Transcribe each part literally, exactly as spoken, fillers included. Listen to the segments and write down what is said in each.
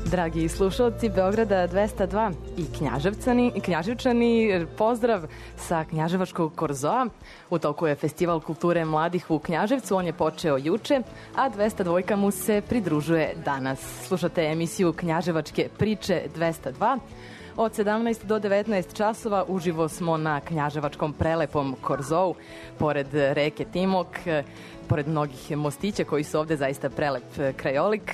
Dragi slušalci Beograda dvesta dva i Knjaževcani, Knjaževčani, pozdrav sa Knjaževačkog korzoa. U toku je Festival kulture mladih u Knjaževcu, on je počeo juče, a dvesta dva mu se pridružuje danas. Slušate emisiju Knjaževačke priče dvesta dva. Od sedamnaest do devetnaest časova uživo smo na Knjaževačkom prelepom korzou, pored reke Timok, pored mnogih mostića koji su ovde zaista prelep krajolik.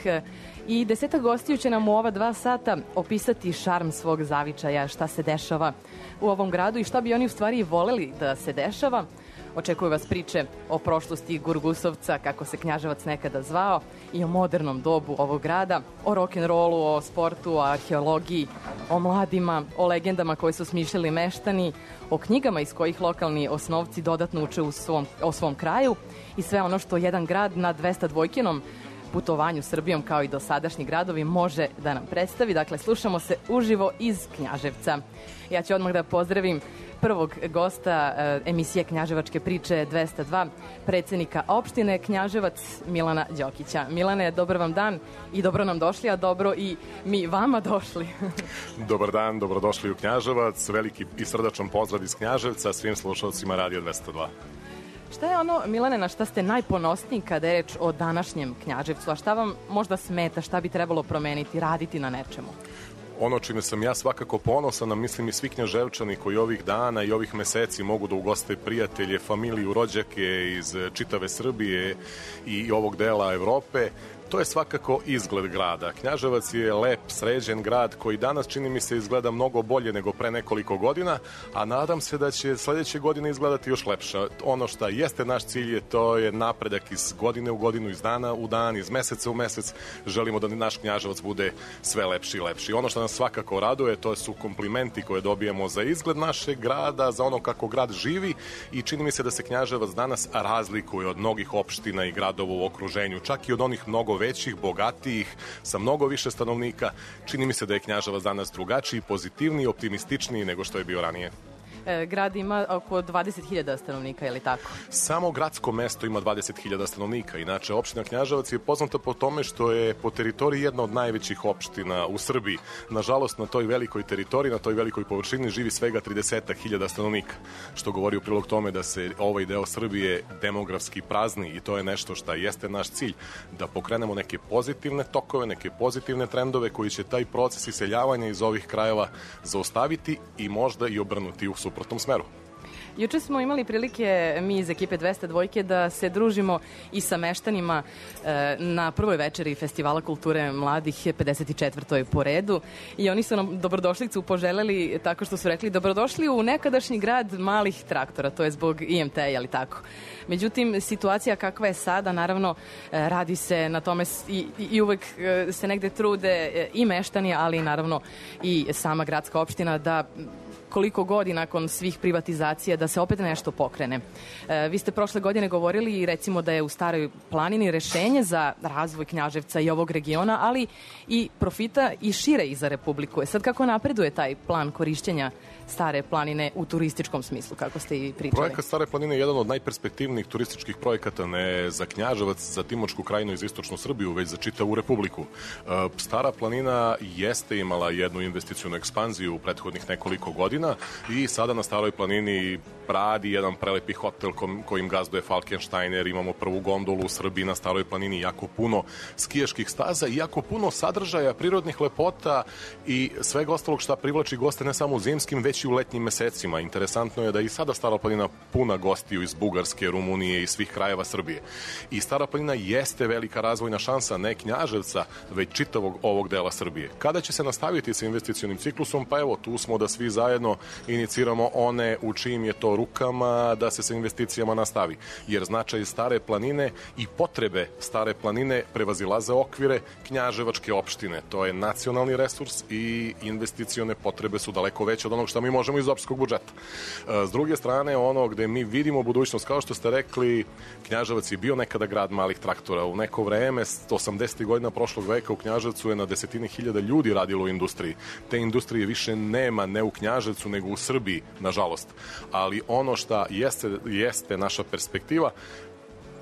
I desetak gostiju će nam u ova dva sata opisati šarm svog zavičaja, šta se dešava u ovom gradu i šta bi oni u stvari voleli da se dešava. Očekuju vas priče o prošlosti Gurgusovca, kako se Knjaževac nekada zvao, i o modernom dobu ovog grada, o rock'n'rollu, o sportu, o arheologiji, o mladima, o legendama koje su smišljali meštani, o knjigama iz kojih lokalni osnovci dodatno uče u svom, o svom kraju i sve ono što jedan grad na dvesta dva putovanju Srbijom kao i dosadašnji gradovi može da nam predstavi. Dakle, slušamo se uživo iz Knjaževca. Ja ću odmah da pozdravim prvog gosta uh, emisije Knjaževačke priče dvesta dva, predsednika opštine Knjaževac Milana Đokića. Milane, dobar vam dan i dobro nam došli, a dobro i mi vama došli. Dobar dan, dobrodošli u Knjaževac, veliki i srdačan pozdrav iz Knjaževca svim slušalcima Radio dvesta dva. Šta je ono, Milane, na šta ste najponosniji kada je reč o današnjem Knjaževcu, a šta vam možda smeta, šta bi trebalo promeniti, raditi na nečemu? Ono čime sam ja svakako ponosan, a mislim i svi Knjaževčani koji ovih dana i ovih meseci mogu da ugoste prijatelje, familiju, rođake iz čitave Srbije i ovog dela Evrope, to je svakako izgled grada. Knjaževac je lep, sređen grad koji danas, čini mi se, izgleda mnogo bolje nego pre nekoliko godina, a nadam se da će sledeće godine izgledati još lepše. Ono što jeste naš cilj je to je napredak iz godine u godinu, iz dana u dan, iz meseca u mesec. Želimo da naš Knjaževac bude sve lepši i lepši. Ono što nas svakako raduje, to su komplimenti koje dobijemo za izgled našeg grada, za ono kako grad živi, i čini mi se da se Knjaževac danas razlikuje od mnogih opština i gradova u okruženju, čak i od onih mnogo većih, bogatijih, sa mnogo više stanovnika. Čini mi se da je Knjaževac danas drugačiji, pozitivniji, optimističniji nego što je bio ranije. E, grad ima oko dvadeset hiljada stanovnika, je li tako? Samo gradsko mesto ima dvadeset hiljada stanovnika. Inače, opština Knjaževac je poznata po tome što je po teritoriji jedna od najvećih opština u Srbiji. Nažalost, na toj velikoj teritoriji, na toj velikoj površini živi svega trideset hiljada stanovnika, što govori u prilog tome da se ovaj deo Srbije demografski prazni, i to je nešto što jeste naš cilj, da pokrenemo neke pozitivne tokove, neke pozitivne trendove koji će taj proces iseljavanja iz ovih krajeva zaustaviti i možda i obrnuti u suprotnom smeru. Juče smo imali prilike mi iz ekipe dvesta dva da se družimo i sa meštanima e, na prvoj večeri Festivala kulture mladih, pedeset četvrtoj po redu, i oni su nam dobrodošlicu poželeli tako što su rekli dobrodošli u nekadašnji grad malih traktora, to je zbog I M T, ali tako. Međutim, situacija kakva je sada, naravno, e, radi se na tome i, i uvek e, se negde trude e, i meštani, ali naravno i sama gradska opština da koliko godina nakon svih privatizacija da se opet nešto pokrene. E, vi ste prošle godine govorili i recimo da je u Staroj planini rešenje za razvoj Knjaževca i ovog regiona, ali i profita i šire i za Republiku. E sad, kako napreduje taj plan korišćenja Stare planine u turističkom smislu, kako ste i pričali? Projekat Stare planine je jedan od najperspektivnijih turističkih projekata, ne za Knjaževac, za Timočku krajinu i za istočnu Srbiju, već za čitavu Republiku. Stara planina jeste imala jednu investicionu ekspanziju u prethodnih nekoliko godina i sada na Staroj planini radi jedan prelepi hotel kojim gazduje Falkensteiner, imamo prvu gondolu u Srbiji na Staroj planini, jako puno skijaških staza i jako puno sadržaja, prirodnih lepota i svega ostalog šta privlači goste ne samo u zimskim, već i u letnjim mesecima. Interesantno je da i sada Stara planina puna gostiju iz Bugarske, Rumunije i svih krajeva Srbije. I Stara planina jeste velika razvojna šansa ne Knjaževca, već čitavog ovog dela Srbije. Kada će se nastaviti sa investicionim ciklusom? Pa evo, tu smo da svi zajedno iniciramo one u čijim je to rukama da se sa investicijama nastavi. Jer značaj Stare planine i potrebe Stare planine prevazilaze okvire Knjaževačke opštine. To je nacionalni resurs i investicione potrebe su daleko veće od onog što mi možemo iz opštinskog budžeta. S druge strane, ono gde mi vidimo budućnost, kao što ste rekli, Knjaževac je bio nekada grad malih traktora. U neko vreme, osamdesetih godina prošlog veka, u Knjaževcu je na desetine hiljada ljudi radilo u industriji. Te industrije više nema, ne u Knjaževcu, nego u Srbiji, nažalost. Ali ono što jeste, jeste naša perspektiva,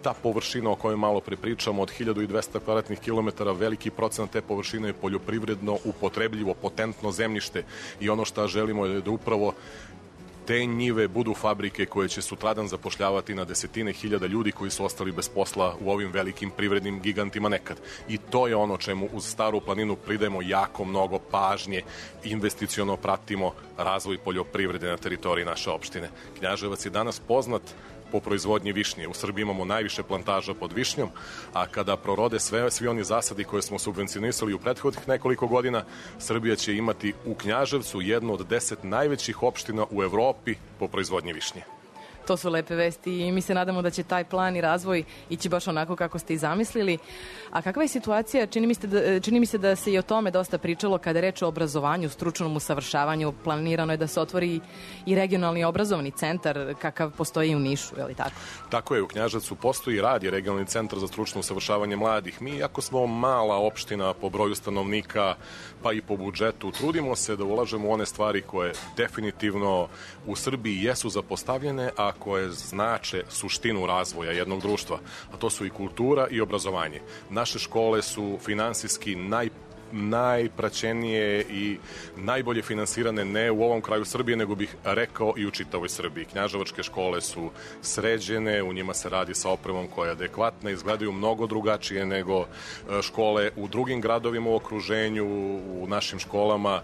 ta površina o kojoj malo prepričamo od hiljadu dvesta kvadratnih kilometara, veliki procenat te površine je poljoprivredno upotrebljivo, potentno zemljište i ono što želimo je da upravo te njive budu fabrike koje će sutradan zapošljavati na desetine hiljada ljudi koji su ostali bez posla u ovim velikim privrednim gigantima nekad. I to je ono čemu uz Staru planinu pridajemo jako mnogo pažnje, investiciono pratimo razvoj poljoprivrede na teritoriji naše opštine. Knjaževac je danas poznat po proizvodnji višnje. U Srbiji imamo najviše plantaža pod višnjom, a kada prorode sve, svi oni zasadi koje smo subvencionisali u prethodnih nekoliko godina, Srbija će imati u Knjaževcu jednu od deset najvećih opština u Evropi po proizvodnji višnje. To su lepe vesti i mi se nadamo da će taj plan i razvoj ići baš onako kako ste i zamislili. A kakva je situacija? Čini mi se da, čini mi se da se i o tome dosta pričalo kada je reč o obrazovanju, stručnom usavršavanju. Planirano je da se otvori i regionalni obrazovni centar kakav postoji u Nišu, je li tako? Tako je, u Knjaževcu postoji radi regionalni centar za stručno usavršavanje mladih. Mi, iako smo mala opština po broju stanovnika, pa i po budžetu, trudimo se da ulažemo u one stvari koje definitivno u Srbiji jesu zapostavljene, a koje znače suštinu razvoja jednog društva, a to su i kultura i obrazovanje. Naše škole su finansijski naj najpraćenije i najbolje finansirane ne u ovom kraju Srbije, nego bih rekao i u čitavoj Srbiji. Knjaževačke škole su sređene, u njima se radi sa opremom koja je adekvatna, izgledaju mnogo drugačije nego škole u drugim gradovima u okruženju, u našim školama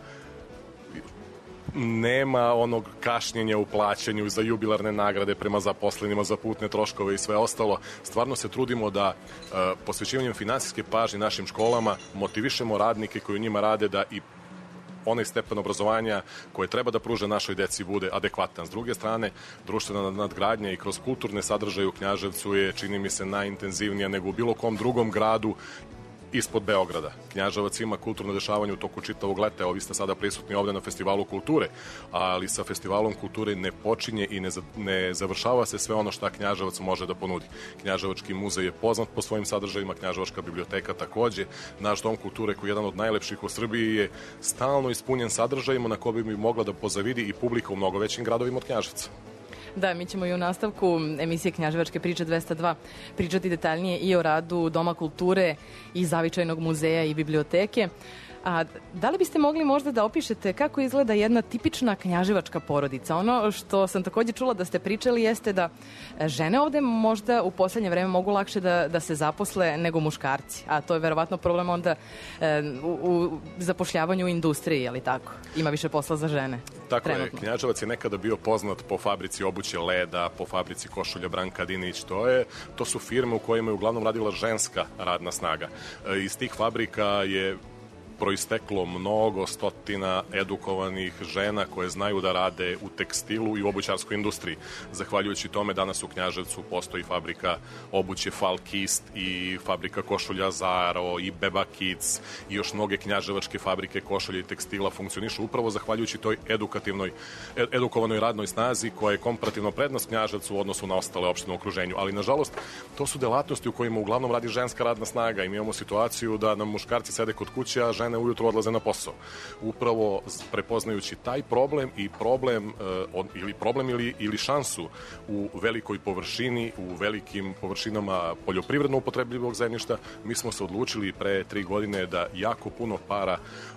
nema onog kašnjenja u plaćanju za jubilarne nagrade prema zaposlenima, za putne troškove i sve ostalo. Stvarno se trudimo da uh, posvećivanjem finansijske pažnje našim školama motivišemo radnike koji u njima rade da i onaj stepen obrazovanja koje treba da pruže našoj deci bude adekvatan. S druge strane, društvena nadgradnja i kroz kulturne sadržaje u Knjaževcu je, čini mi se, najintenzivnija nego u bilo kom drugom gradu ispod Beograda. Knjaževac ima kulturno dešavanje u toku čitavog leta. Evo, vi ste sada prisutni ovde na Festivalu kulture, ali sa Festivalom kulture ne počinje i ne, za, ne završava se sve ono što Knjaževac može da ponudi. Knjaževački muzej je poznat po svojim sadržajima, Knjaževačka biblioteka takođe. Naš dom kulture, koji je jedan od najlepših u Srbiji, je stalno ispunjen sadržajima na koje bi mogla da pozavidi i publika u mnogo većim gradovima od Knjaževca. Da, mi ćemo i u nastavku emisije Knjaževačke priče dvesta dva pričati detaljnije i o radu Doma kulture i Zavičajnog muzeja i biblioteke. A da li biste mogli možda da opišete kako izgleda jedna tipična knjaževačka porodica? Ono što sam takođe čula da ste pričali jeste da žene ovde možda u poslednje vreme mogu lakše da, da se zaposle nego muškarci, a to je verovatno problem onda e, u, u zapošljavanju u industriji, je li tako? Ima više posla za žene. Tako trenutno. je, Knjaževac je nekada bio poznat po fabrici obuće Leda, po fabrici košulja Branka Dinić. To, je, to su firme u kojima je uglavnom radila ženska radna snaga. E, iz tih fabrika je proisteklo mnogo stotina edukovanih žena koje znaju da rade u tekstilu i u obućarskoj industriji. Zahvaljujući tome danas u Knjaževcu postoji fabrika obuće Falkist i fabrika košulja Zaro i Beba Kids i još mnoge knjaževačke fabrike košulja i tekstila funkcionišu upravo zahvaljujući toj edukativnoj, edukovanoj radnoj snazi koja je komparativno prednost Knjaževcu u odnosu na ostale opštine u okruženju. Ali nažalost to su delatnosti u kojima uglavnom radi ženska radna snaga i mi imamo situaciju da nam muškarci sede kod kuće, a žene ujutro odlaze na posao. Upravo prepoznajući taj problem i problem uh, ili problem ili, ili šansu u velikoj površini, u velikim površinama poljoprivredno upotrebljivog zemljišta, mi smo se odlučili pre tri godine da jako puno para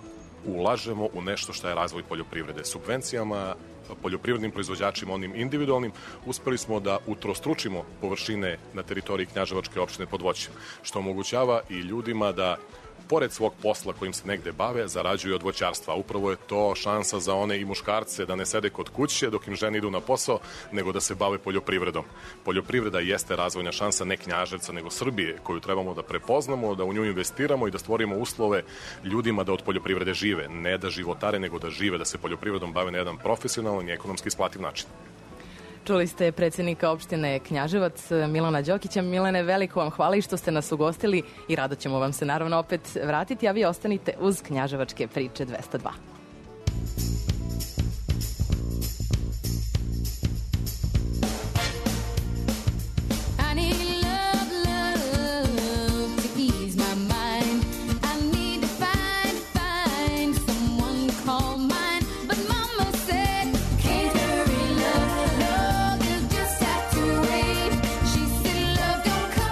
ulažemo u nešto što je razvoj poljoprivrede. Subvencijama poljoprivrednim proizvođačima, onim individualnim, uspeli smo da utrostručimo površine na teritoriji Knjaževačke opštine pod voćem, što omogućava i ljudima da pored svog posla kojim se negde bave, zarađuju od voćarstva. Upravo je to šansa za one i muškarce da ne sede kod kuće dok im žene idu na posao, nego da se bave poljoprivredom. Poljoprivreda jeste razvojna šansa ne Knjaževca, nego Srbije, koju trebamo da prepoznamo, da u nju investiramo i da stvorimo uslove ljudima da od poljoprivrede žive. Ne da životare, nego da žive, da se poljoprivredom bave na jedan profesionalan i ekonomski isplativ način. Čuli ste predsednika opštine Knjaževac, Milana Đokića. Milane, veliko vam hvala i što ste nas ugostili i rado ćemo vam se naravno opet vratiti, a vi ostanite uz Knjaževačke priče dvesta dva. Come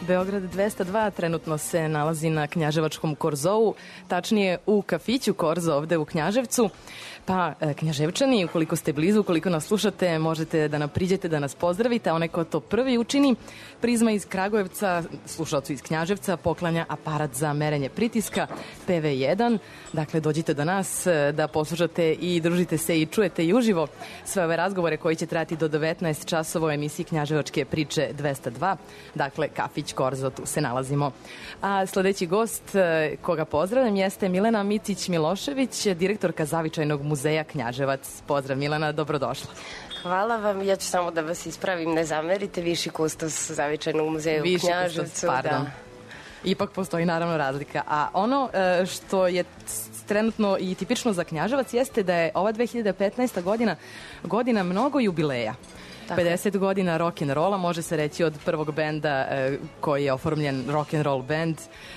Beograd dvesta dva trenutno se nalazi na Knjaževačkom Korzovu, tačnije u kafiću Korzo ovde u Knjaževcu. Pa, Knjaževčani, ukoliko ste blizu, ukoliko nas slušate, možete da nam priđete, da nas pozdravite, a onaj ko to prvi učini, Prizma iz Kragujevca, slušalcu iz Knjaževca, poklanja aparat za merenje pritiska P V jedan. Dakle, dođite do nas da poslušate i družite se i čujete i uživo sve ove razgovore koji će trajati do devetnaest časova u emisiji Knjaževačke priče dvesta dva. Dakle, kafić Korzo, tu se nalazimo. A sledeći gost koga pozdravljam jeste Milena Micić-Milošević, direktorka Zavičajnog muzeja Knjaževac. Pozdrav Milena, dobrodošla. Hvala vam, ja ću samo da vas ispravim, ne zamerite, viši kustos Zavičajnog muzeja u Knjaževcu. Viši kustos, pardon. Da. Ipak postoji naravno razlika. A ono što je trenutno i tipično za Knjaževac jeste da je ova dve hiljade petnaesta godina godina mnogo jubileja. Tako. pedeset godina rock'n'rolla, može se reći od prvog benda koji je oformljen rock'n'roll band,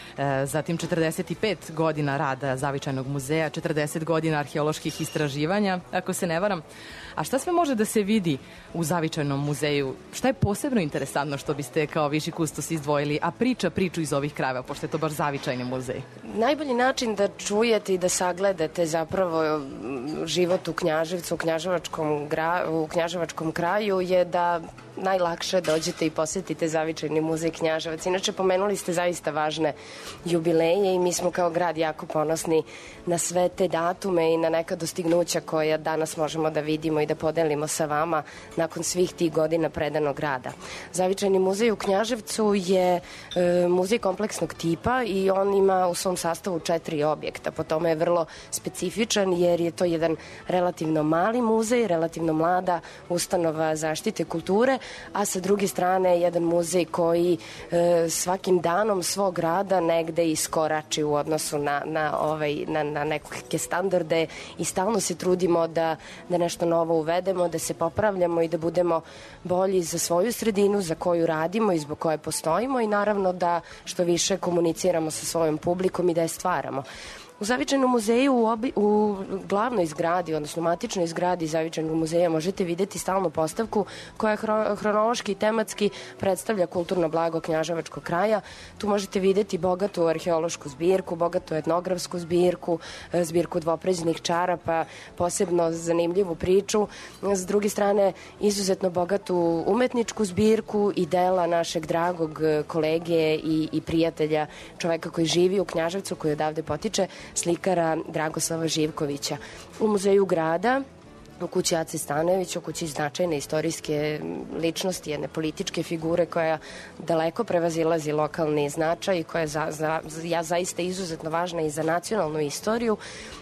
zatim četrdeset pet godina rada Zavičajnog muzeja, četrdeset godina arheoloških istraživanja, ako se ne varam. A šta sve može da se vidi u Zavičajnom muzeju? Šta je posebno interesantno što biste kao viši kustos izdvojili, a priča priču iz ovih krajeva, pošto je to baš Zavičajni muzej? Najbolji način da čujete i da sagledate zapravo život u Knjaževcu, u Knjaževačkom, gra, u Knjaževačkom kraju je da najlakše dođete i posetite Zavičajni muzej Knjaževac. Inače, pomenuli ste zaista važne jubileje i mi smo kao grad jako ponosni na sve te datume i na neka dostignuća koja danas možemo da vidimo i da podelimo sa vama nakon svih tih godina predanog rada. Zavičajni muzej u Knjaževcu je e, muzej kompleksnog tipa i on ima u svom sastavu četiri objekta. Po tome je vrlo specifičan jer je to jedan relativno mali muzej, relativno mlada ustanova zaštite kulture, a sa druge strane jedan muzej koji e, svakim danom svog rada negde iskorači u odnosu na, na, ovaj, na, na neke standarde i stalno se trudimo da, da nešto novo uvedemo, da se popravljamo i da budemo bolji za svoju sredinu za koju radimo i zbog koje postojimo i naravno da što više komuniciramo sa svojom publikom i da je stvaramo. U Zavičajnom muzeju u, obi, u glavnoj zgradi, odnosno matičnoj zgradi Zavičajnog muzeja možete videti stalnu postavku koja hro, hronološki i tematski predstavlja kulturno blago Knjaževačkog kraja. Tu možete videti bogatu arheološku zbirku, bogatu etnografsku zbirku, zbirku dvopređenih čarapa, posebno zanimljivu priču. S druge strane, izuzetno bogatu umetničku zbirku i dela našeg dragog kolege i, i prijatelja, čoveka koji živi u Knjaževcu, koji odavde potiče, slikara Dragoslava Živkovića. U muzeju grada, u kući Ace Stanojevića, u kući značajne istorijske ličnosti, jedne političke figure koja daleko prevazilazi lokalni značaj i koja je za, za, ja zaista izuzetno važna i za nacionalnu istoriju.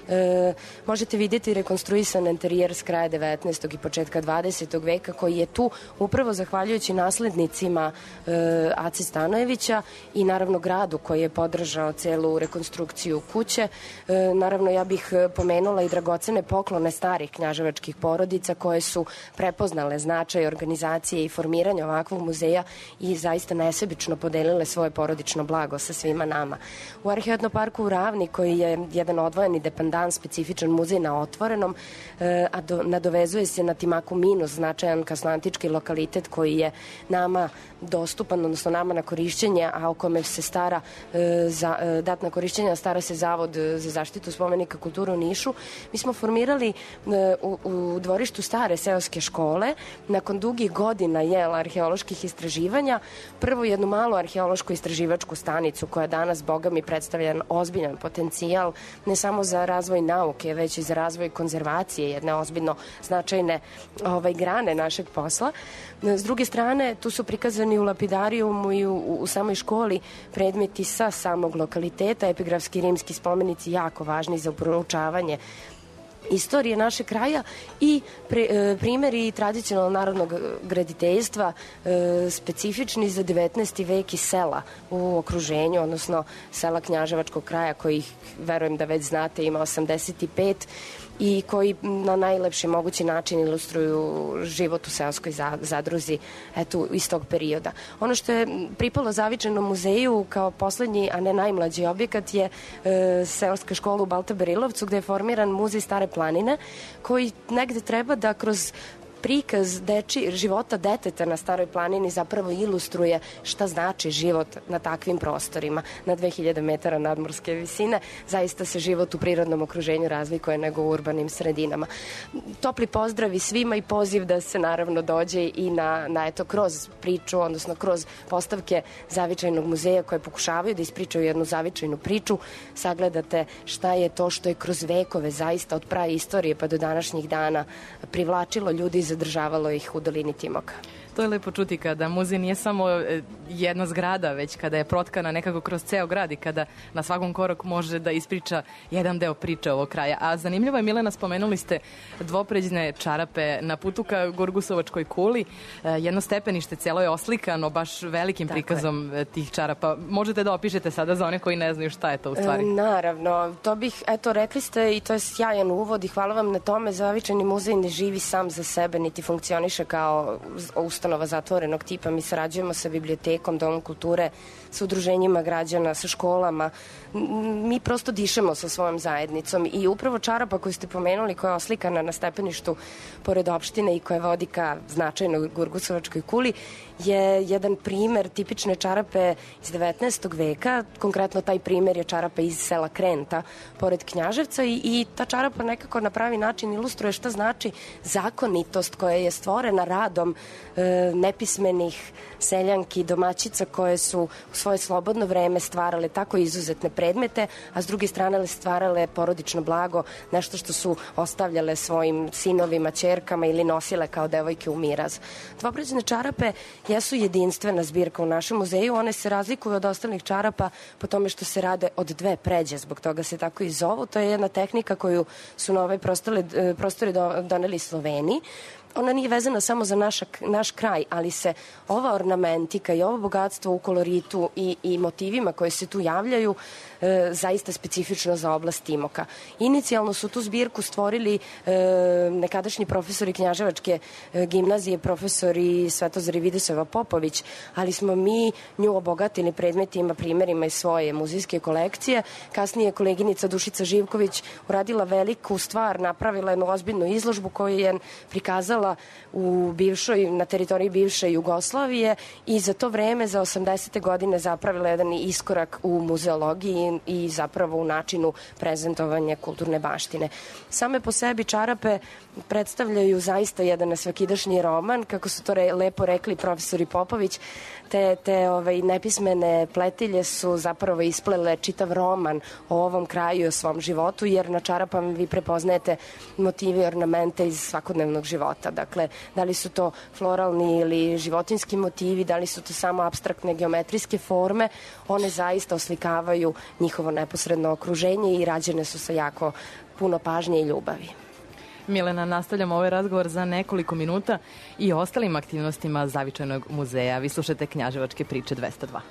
E, možete vidjeti rekonstruisan interijer s kraja devetnaestog i početka dvadesetog veka koji je tu upravo zahvaljujući naslednicima e, Ace Stanojevića i naravno gradu koji je podržao celu rekonstrukciju kuće. E, naravno ja bih pomenula i dragocene poklone starih knjaževačkih porodica koje su prepoznale značaj organizacije i formiranja ovakvog muzeja i zaista nesebično podelile svoje porodično blago sa svima nama. U Arheetnoparku u Ravni, koji je jedan odvojeni dependan, specifičan muzej na otvorenom, a do, nadovezuje se na Timaku Minus, značajan kasnoantički lokalitet koji je nama dostupan, odnosno nama na korišćenje, a o kome se stara za, dat na korišćenje, stara se Zavod za zaštitu spomenika kulture u Nišu. Mi smo formirali u, u dvorištu stare seoske škole, nakon dugih godina jel, arheoloških istraživanja, prvo jednu malu arheološku istraživačku stanicu koja danas, boga mi, predstavlja jedan ozbiljan potencijal, ne samo za razvoj nauke, već i za razvoj konzervacije, jedne ozbiljno značajne ovaj, grane našeg posla. S druge strane, tu su prikazani u lapidarijumu i u, u samoj školi predmeti sa samog lokaliteta, epigrafski rimski spomenici jako važni za proučavanje istorije našeg kraja i pre, e, primjeri tradicionalnog narodnog graditeljstva e, specifični za devetnaesti vek i sela u okruženju, odnosno sela Knjaževačkog kraja kojih, verujem da već znate, ima osamdeset pet i koji na najlepši mogući način ilustruju život u seoskoj zadruzi eto, iz tog perioda. Ono što je pripalo Zavičajnom muzeju kao poslednji, a ne najmlađi objekat je e, seoska škola u Balta Berilovcu gde je formiran muzej Stare planine koji negde treba da kroz prikaz deči, života deteta na Staroj planini zapravo ilustruje šta znači život na takvim prostorima, na dve hiljade metara nadmorske visine. Zaista se život u prirodnom okruženju razlikuje nego u urbanim sredinama. Topli pozdrav i svima i poziv da se naravno dođe i na, na eto, kroz priču, odnosno kroz postavke Zavičajnog muzeja koje pokušavaju da ispričaju jednu zavičajnu priču, sagledate šta je to što je kroz vekove zaista od praje istorije pa do današnjih dana privlačilo ljudi i zadržavalo ih u dolini Timoka. To je lepo čuti kada muzej nije samo jedna zgrada, već kada je protkana nekako kroz ceo grad i kada na svakom koraku može da ispriča jedan deo priče ovog kraja. A zanimljivo je, Milena, spomenuli ste dvopređne čarape na putu ka Gurgusovačkoj kuli. Jedno stepenište celo je oslikano baš velikim Tako prikazom je. tih čarapa. Možete da opišete sada za one koji ne znaju šta je to u stvari? E, naravno. To bih, eto, rekli ste i to je sjajan uvod i hvala vam na tome. Zavičajni muzej ne živi sam za sebe, niti funkcioniše kao ustanova zatvorenog tipa. Mi sarađujemo sa bibliotekom, Domom kulture, sa udruženjima građana, sa školama. Mi prosto dišemo sa svojom zajednicom i upravo čarapa koju ste pomenuli, koja je oslikana na stepeništu pored opštine i koja vodi ka značajnoj Gurgusovačkoj kuli, je jedan primer tipične čarape iz devetnaestog veka. Konkretno taj primer je čarapa iz sela Krenta pored Knjaževca i, i ta čarapa nekako na pravi način ilustruje šta znači zakonitost koja je stvorena radom e, nepismenih seljanki, domaćica koje su u svoje slobodno vreme stvarale tako izuzetne predmete, a s druge strane stvarale porodično blago, nešto što su ostavljale svojim sinovima, ćerkama ili nosile kao devojke u miraz. Dvopređne čarape jesu jedinstvena zbirka u našem muzeju. One se razlikuju od ostalih čarapa po tome što se rade od dve pređe, zbog toga se tako i zovu. To je jedna tehnika koju su na ove prostore, prostore doneli Sloveni. Ona nije vezana samo za naša, naš kraj, ali se ova ornamentika i ovo bogatstvo u koloritu i, i motivima koje se tu javljaju e, zaista specifično za oblast Timoka. Inicijalno su tu zbirku stvorili e, nekadašnji profesori Knjaževačke e, gimnazije, profesori Svetozar i Vidoseva Popović, ali smo mi nju obogatili predmetima, primerima iz svoje muzejske kolekcije. Kasnije koleginica Dušica Živković uradila veliku stvar, napravila jednu ozbiljnu izložbu koju je prikazala u bivšoj, na teritoriji bivše Jugoslavije i za to vreme, za osamdesete godine, zapravila jedan iskorak u muzeologiji i zapravo u načinu prezentovanja kulturne baštine. Same po sebi čarape predstavljaju zaista jedan nesvakidašnji roman, kako su to re, lepo rekli profesori Popović. Te, te ovaj, nepismene pletilje su zapravo isplele čitav roman o ovom kraju i o svom životu, jer na čarapama vi prepoznajete motive i ornamente iz svakodnevnog života. Dakle, da li su to floralni ili životinski motivi, da li su to samo apstraktne geometrijske forme, one zaista oslikavaju njihovo neposredno okruženje i rađene su sa jako puno pažnje i ljubavi. Milena, nastavljamo ovaj razgovor za nekoliko minuta i ostalim aktivnostima Zavičajnog muzeja. Vi slušate Knjaževačke priče dvesta dva.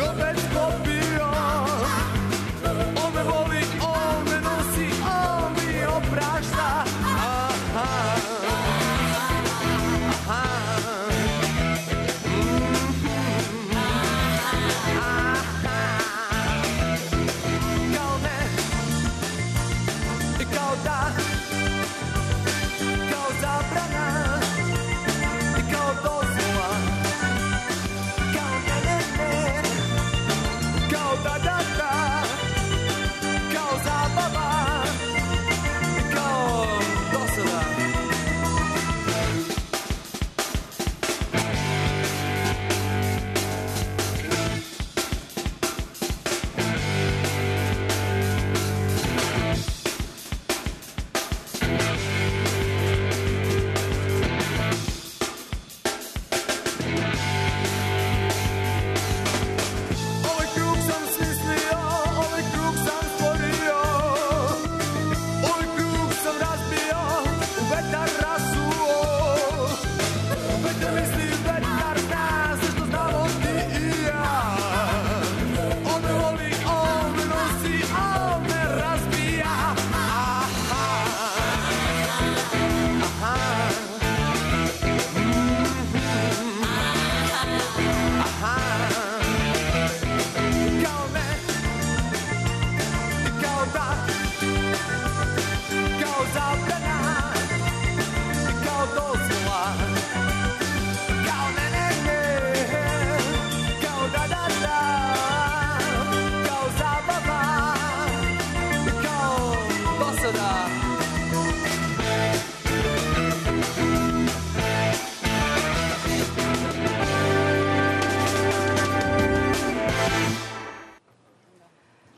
On me voli, on me nosi, on mi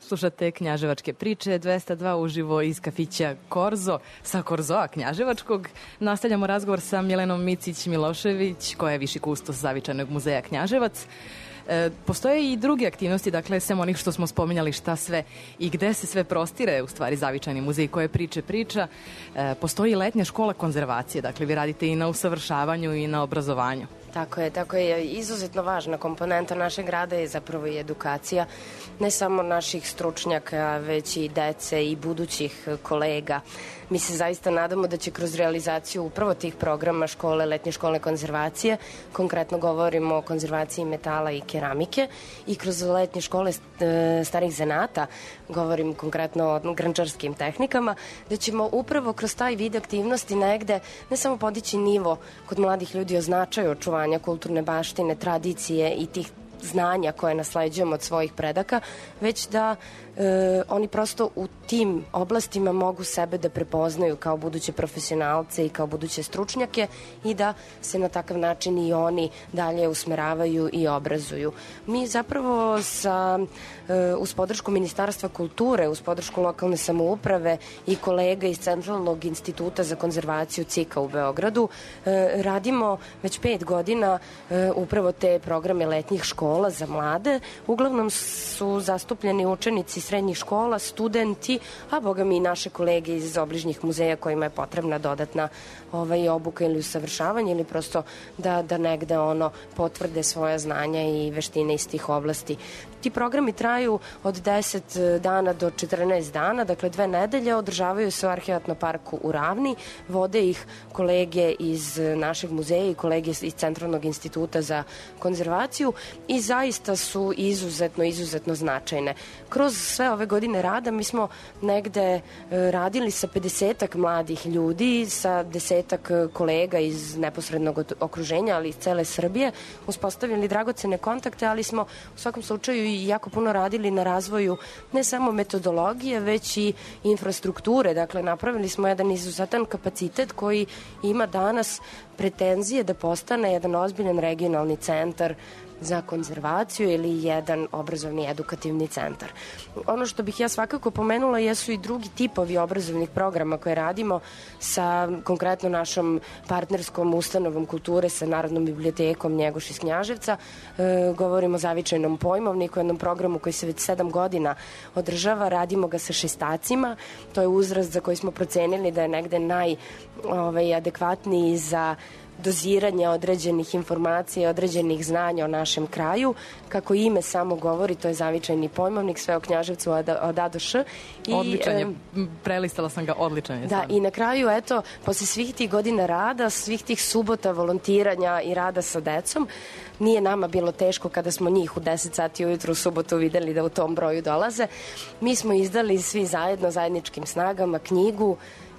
Slušate Knjaževačke priče, dvesta dva uživo iz kafića Korzo, sa Korzoa Knjaževačkog. Nastavljamo razgovor sa Milenom Micić-Milošević, koja je viši kustos Zavičajnog muzeja Knjaževac. E, postoje i druge aktivnosti, dakle, sem onih što smo spominjali šta sve i gde se sve prostire, u stvari, Zavičajni muzej, koje priče priča. E, postoji i letnja škola konzervacije, dakle, vi radite i na usavršavanju i na obrazovanju. Tako je, tako je. Izuzetno važna komponenta našeg rada je zapravo i edukacija, ne samo naših stručnjaka, već i dece i budućih kolega. Mi se zaista nadamo da će kroz realizaciju upravo tih programa škole, letnje škole konzervacije, konkretno govorimo o konzervaciji metala i keramike, i kroz letnje škole starih zanata, govorim konkretno o grančarskim tehnikama, da ćemo upravo kroz taj vid aktivnosti negde ne samo podići nivo kod mladih ljudi o značaju očuvanja kulturne baštine, tradicije i tih znanja koje nasleđujemo od svojih predaka, već da e, oni prosto u tim oblastima mogu sebe da prepoznaju kao buduće profesionalce i kao buduće stručnjake i da se na takav način i oni dalje usmeravaju i obrazuju. Mi zapravo sa, e, uz podršku Ministarstva kulture, uz podršku lokalne samouprave i kolega iz Centralnog instituta za konzervaciju C I K-a u Beogradu e, radimo već pet godina e, upravo te programe letnjih škola za mlade. Uglavnom su zastupljeni učenici srednjih škola, studenti, a boga mi i naše kolege iz obližnjih muzeja kojima je potrebna dodatna ovaj, obuka ili usavršavanje ili prosto da, da negde ono potvrde svoja znanja i veštine iz tih oblasti. Ti programi traju od deset dana do četrnaest dana, dakle dve nedelje, održavaju se u Arheatno parku u Ravni, vode ih kolege iz našeg muzeja i kolege iz Centralnog instituta za konzervaciju i zaista su izuzetno, izuzetno značajne. Kroz sve ove godine rada mi smo negde radili sa pedesetak mladih ljudi, sa desetak kolega iz neposrednog okruženja, ali iz cele Srbije, uspostavili dragocene kontakte, ali smo u svakom slučaju i jako puno radili na razvoju ne samo metodologije, već i infrastrukture. Dakle, napravili smo jedan izuzetan kapacitet koji ima danas pretenzije da postane jedan ozbiljan regionalni centar za konzervaciju ili jedan obrazovni edukativni centar. Ono što bih ja svakako pomenula jesu i drugi tipovi obrazovnih programa koje radimo sa konkretno našom partnerskom ustanovom kulture sa Narodnom bibliotekom Njegoš iz Knjaževca. E, govorimo o Zavičajnom pojmovniku, jednom programu koji se već sedam godina održava. Radimo ga sa šestacima. To je uzrast za koji smo procenili da je negde najadekvatniji ovaj, za doziranje određenih informacija, određenih znanja o našem kraju. Kako ime samo govori, to je Zavičajni pojmovnik, sve o Knjaževcu od A do Š. I, odličan je, prelistala sam ga, odličan je. Da, i na kraju, eto, posle svih tih godina rada, svih tih subota volontiranja i rada sa decom, nije nama bilo teško kada smo njih u deset sati ujutru u subotu videli da u tom broju dolaze. Mi smo izdali svi zajedno, zajedničkim snagama, knjigu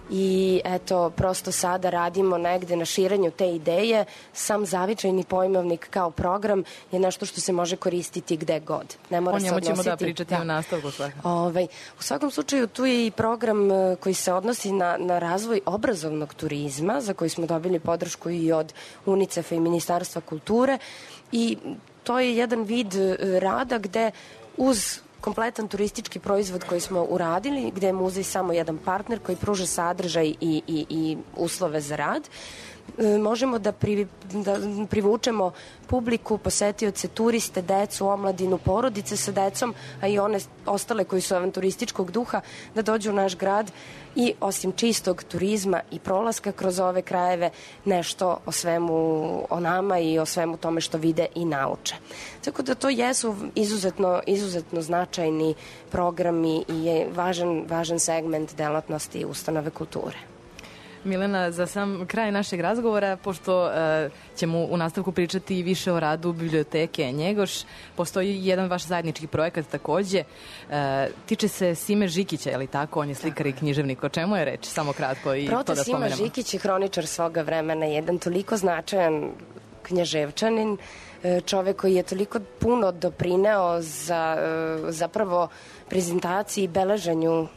i eto, prosto sada radimo negde na širenju te ideje. Sam Zavičajni pojmovnik kao program je nešto što se može koristiti gde god. Ne mora o njemu se odnositi. ćemo da pričati da. u nastavku svega. Ovaj, u svakom slučaju tu je i program koji se odnosi na, na razvoj obrazovnog turizma, za koji smo dobili podršku i od UNICEF-a i Ministarstva kulture, i to je jedan vid rada gde uz kompletan turistički proizvod koji smo uradili, gde je muzej samo jedan partner koji pruža sadržaj i, i, i uslove za rad, možemo da, pri, da privučemo publiku, posetioce, turiste, decu, omladinu, porodice sa decom, a i one ostale koji su avanturističkog duha, da dođu u naš grad i osim čistog turizma i prolaska kroz ove krajeve, nešto o svemu, o nama i o svemu tome što vide i nauče. Tako da to jesu izuzetno, izuzetno značajni programi i je važan, važan segment delatnosti ustanove kulture. Milena, za sam kraj našeg razgovora, pošto uh, ćemo u nastavku pričati i više o radu biblioteke Njegoš, postoji jedan vaš zajednički projekat takođe, uh, tiče se Sime Žikića, je li tako? On je slikar i književnik. O čemu je reč? Samo kratko i Proto to da spomenemo. Sima Žikić je hroničar svoga vremena, jedan toliko značajan Knjaževčanin, čovek koji je toliko puno doprineo za zapravo prezentaciji i beleženju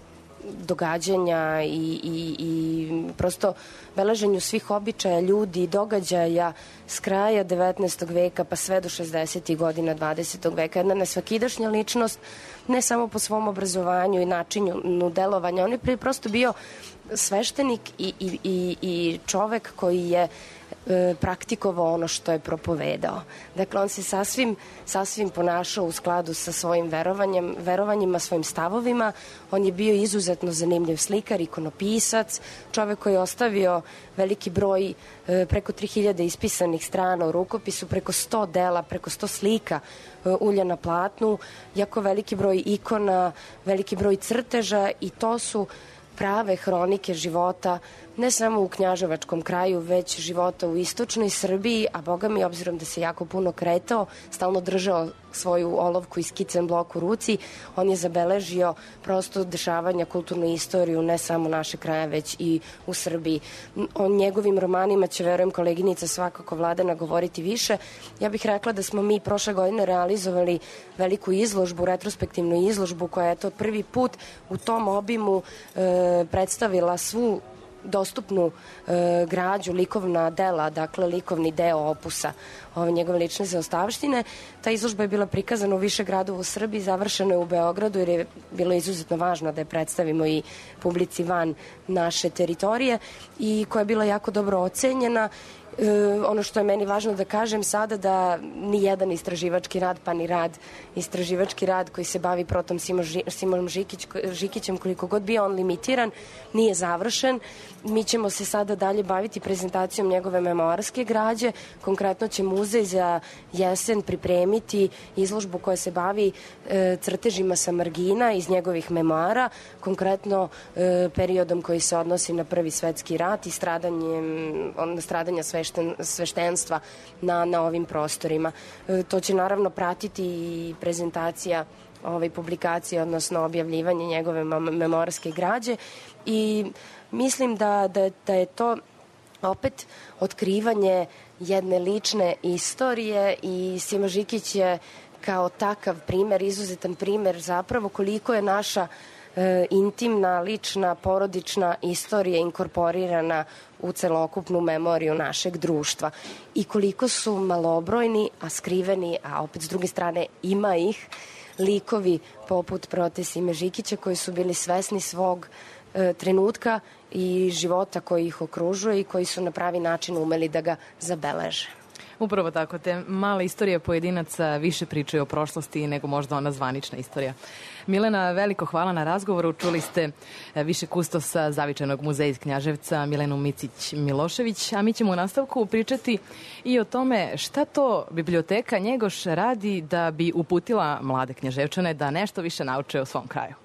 događanja i, i, i prosto beleženju svih običaja ljudi i događaja s kraja devetnaestog veka pa sve do šezdesetih godina dvadesetog veka. Jedna nesvakidašnja ličnost, ne samo po svom obrazovanju i načinu delovanja. On je prosto bio sveštenik i, i, i, i čovek koji je e, praktikovao ono što je propovedao. Dakle, on se sasvim, sasvim ponašao u skladu sa svojim verovanjem, verovanjima, svojim stavovima. On je bio izuzetno zanimljiv slikar, ikonopisac, čovek koji je ostavio veliki broj, e, preko tri hiljade ispisanih strana u rukopisu, preko sto dela, preko sto slika e, ulja na platnu, jako veliki broj ikona, veliki broj crteža i to su prave hronike života, ne samo u knjaževačkom kraju, već života u istočnoj Srbiji, a boga mi, obzirom da se jako puno kretao, stalno držao svoju olovku i skicen blok u ruci, on je zabeležio prosto dešavanja, kulturnu istoriju, ne samo naše kraja, već i u Srbiji. O njegovim romanima će, verujem, koleginica svakako Vladana govoriti više. Ja bih rekla da smo mi prošle godine realizovali veliku izložbu, retrospektivnu izložbu, koja je to prvi put u tom obimu e, predstavila svu dostupnu e, građu, likovna dela, dakle likovni deo opusa ove njegove lične zaostavštine. Ta izložba je bila prikazana u više gradova u Srbiji, završena je u Beogradu jer je bilo izuzetno važno da je predstavimo i publici van naše teritorije i koja je bila jako dobro ocenjena. E, ono što je meni važno da kažem sada da ni jedan istraživački rad, pa ni rad, istraživački rad koji se bavi protom Simonom Žikić, Žikićem, koliko god bio on limitiran, nije završen. Mi ćemo se sada dalje baviti prezentacijom njegove memoarske građe. Konkretno će muzej za jesen pripremiti izložbu koja se bavi e, crtežima sa margina iz njegovih memoara, konkretno e, periodom koji se odnosi na Prvi svetski rat i stradanjem, on, stradanja svešten, sveštenstva na, na ovim prostorima. E, to će naravno pratiti i prezentacija ovaj, publikacije, odnosno objavljivanje njegove memoarske građe i mislim da, da, da je to opet otkrivanje jedne lične istorije i Simo Žikić je kao takav primer, izuzetan primer zapravo koliko je naša e, intimna, lična, porodična istorija inkorporirana u celokupnu memoriju našeg društva i koliko su malobrojni, a skriveni, a opet s druge strane ima ih, likovi poput Prote Sime Žikića koji su bili svesni svog e, trenutka i života koji ih okružuje i koji su na pravi način umeli da ga zabeleže. Upravo tako, te male istorije pojedinaca više pričaju o prošlosti nego možda ona zvanična istorija. Milena, veliko hvala na razgovoru. Čuli ste više kustosa Zavičajnog muzeja iz Knjaževca, Milenu Micić-Milošević, a mi ćemo u nastavku pričati i o tome šta to biblioteka Njegoš radi da bi uputila mlade Knjaževčane da nešto više nauče o svom kraju.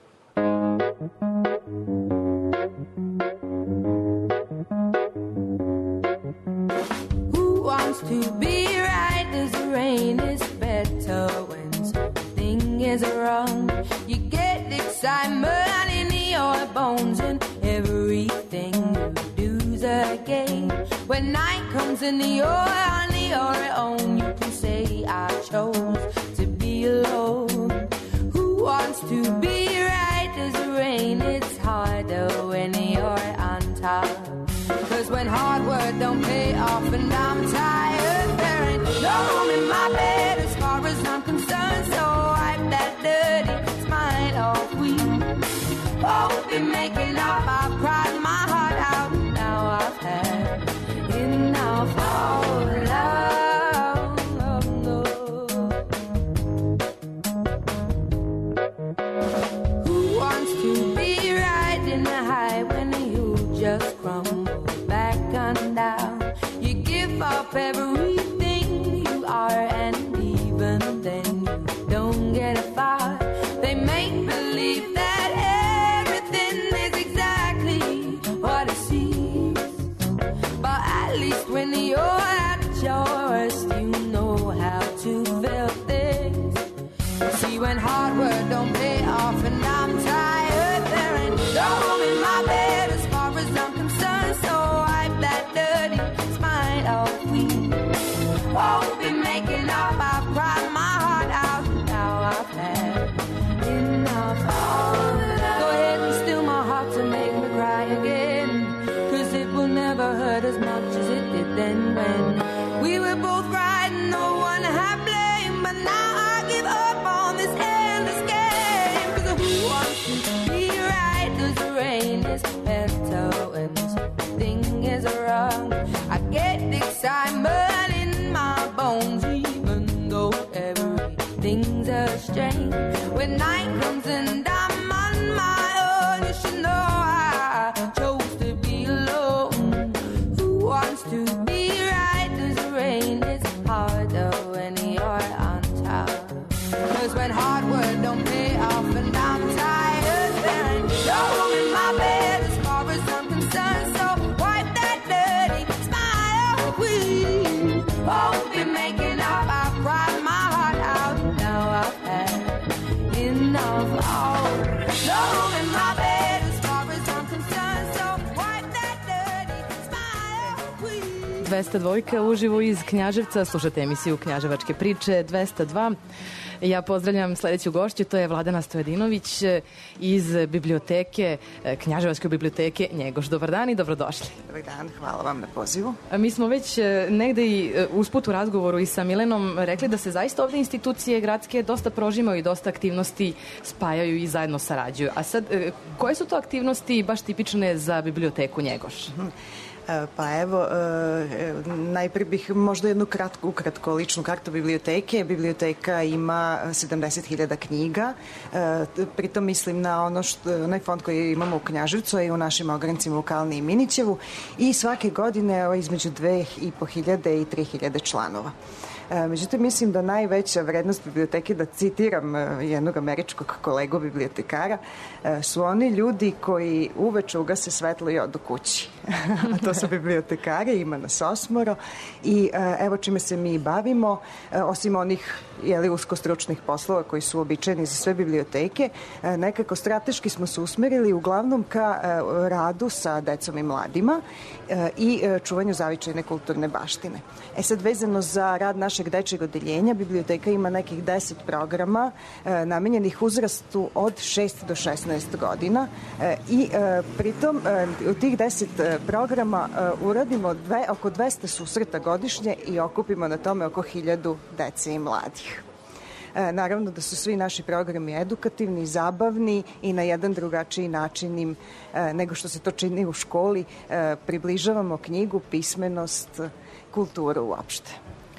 To be right as the rain is better when something is wrong. You get excitement in your bones and everything you do's a game. When night comes and you're on your own, you can say I chose to be alone. Who wants to be right as the rain? It's harder when you're on top. Cause when hard work don't pay off and I'm tired, there ain't no room in my bed as far as I'm concerned. So wipe that dirty smile off. We won't be making up. I've cried my heart out. Now I've had enough of love. No. Who wants to be right in the high when you just crumble back and down? You give up everything you are, and even then you don't get far. They make believe that everything is exactly what it seems, but at least when you're at your worst, you know how to feel things. See, when hard work don't pay off and I'm tired, there ain't no room in my bed as far as I'm concerned. So wipe that dirty smile off. We won't be making up. I've cried my heart out. Now I've had enough. Go ahead and still both right and no one had blame, but now I give up on this endless game. Cause who wants to be right? Does the rain is better when something is wrong? I get excitement in my bones, even though everything's a strain. When night comes and I'm on my own, you should know I chose to be alone. Who wants to be right? Does the rain is harder when you're on top. Cause when hard work don't pay off and I'm tired, there ain't no room in my bed as far as I'm concerned. So wipe that dirty smile, please. Won't be making up, I've cried my heart out. Now I've had enough. Oh, no room in my bed as far as I'm concerned. So wipe that dirty smile, please. dvesta dva uživo iz Knjaževca, slušate emisiju Knjaževačke priče dvesta dva. Ja pozdravljam sledeću gošću, to je Vladana Stojadinović iz biblioteke, Knjaževačke biblioteke Njegoš. Dobar dan i dobrodošli. Dobar dan, hvala vam na pozivu. Mi smo već negde i usput u razgovoru i sa Milenom rekli da se zaista ovde institucije gradske dosta prožimaju i dosta aktivnosti spajaju i zajedno sarađuju. A sad, koje su to aktivnosti baš tipične za biblioteku Njegoš? Pa evo, najprije bih možda jednu kratku, ukratko ličnu kartu biblioteke. Biblioteka ima sedamdeset hiljada knjiga, pritom mislim na ono što, onaj fond koji imamo u Knjaževcu i u našim ograncima u Kalni i Minićevu, i svake godine između dve i po hiljade i tri hiljade članova. Međutim, mislim da najveća vrednost biblioteke, da citiram jednog američkog kolegu bibliotekara, su oni ljudi koji uveče ugase svetlo i odu kući. A to su bibliotekari, ima nas osmoro. I evo čime se mi bavimo, osim onih jeli, uskostručnih poslova koji su običajni za sve biblioteke, nekako strateški smo se usmerili uglavnom ka radu sa decom i mladima i čuvanju zavičajne kulturne baštine. E sad, vezano za rad našeg dečjeg odeljenja, biblioteka ima nekih deset programa e, namenjenih uzrastu od šest do šesnaest godina e, i e, pritom e, u tih deset programa e, uradimo dve, oko dvesta susreta godišnje i okupimo na tome oko hiljadu dece i mladih. E, naravno da su svi naši programi edukativni, zabavni i na jedan drugačiji način im, e, nego što se to čini u školi, e, približavamo knjigu, pismenost, kulturu uopšte.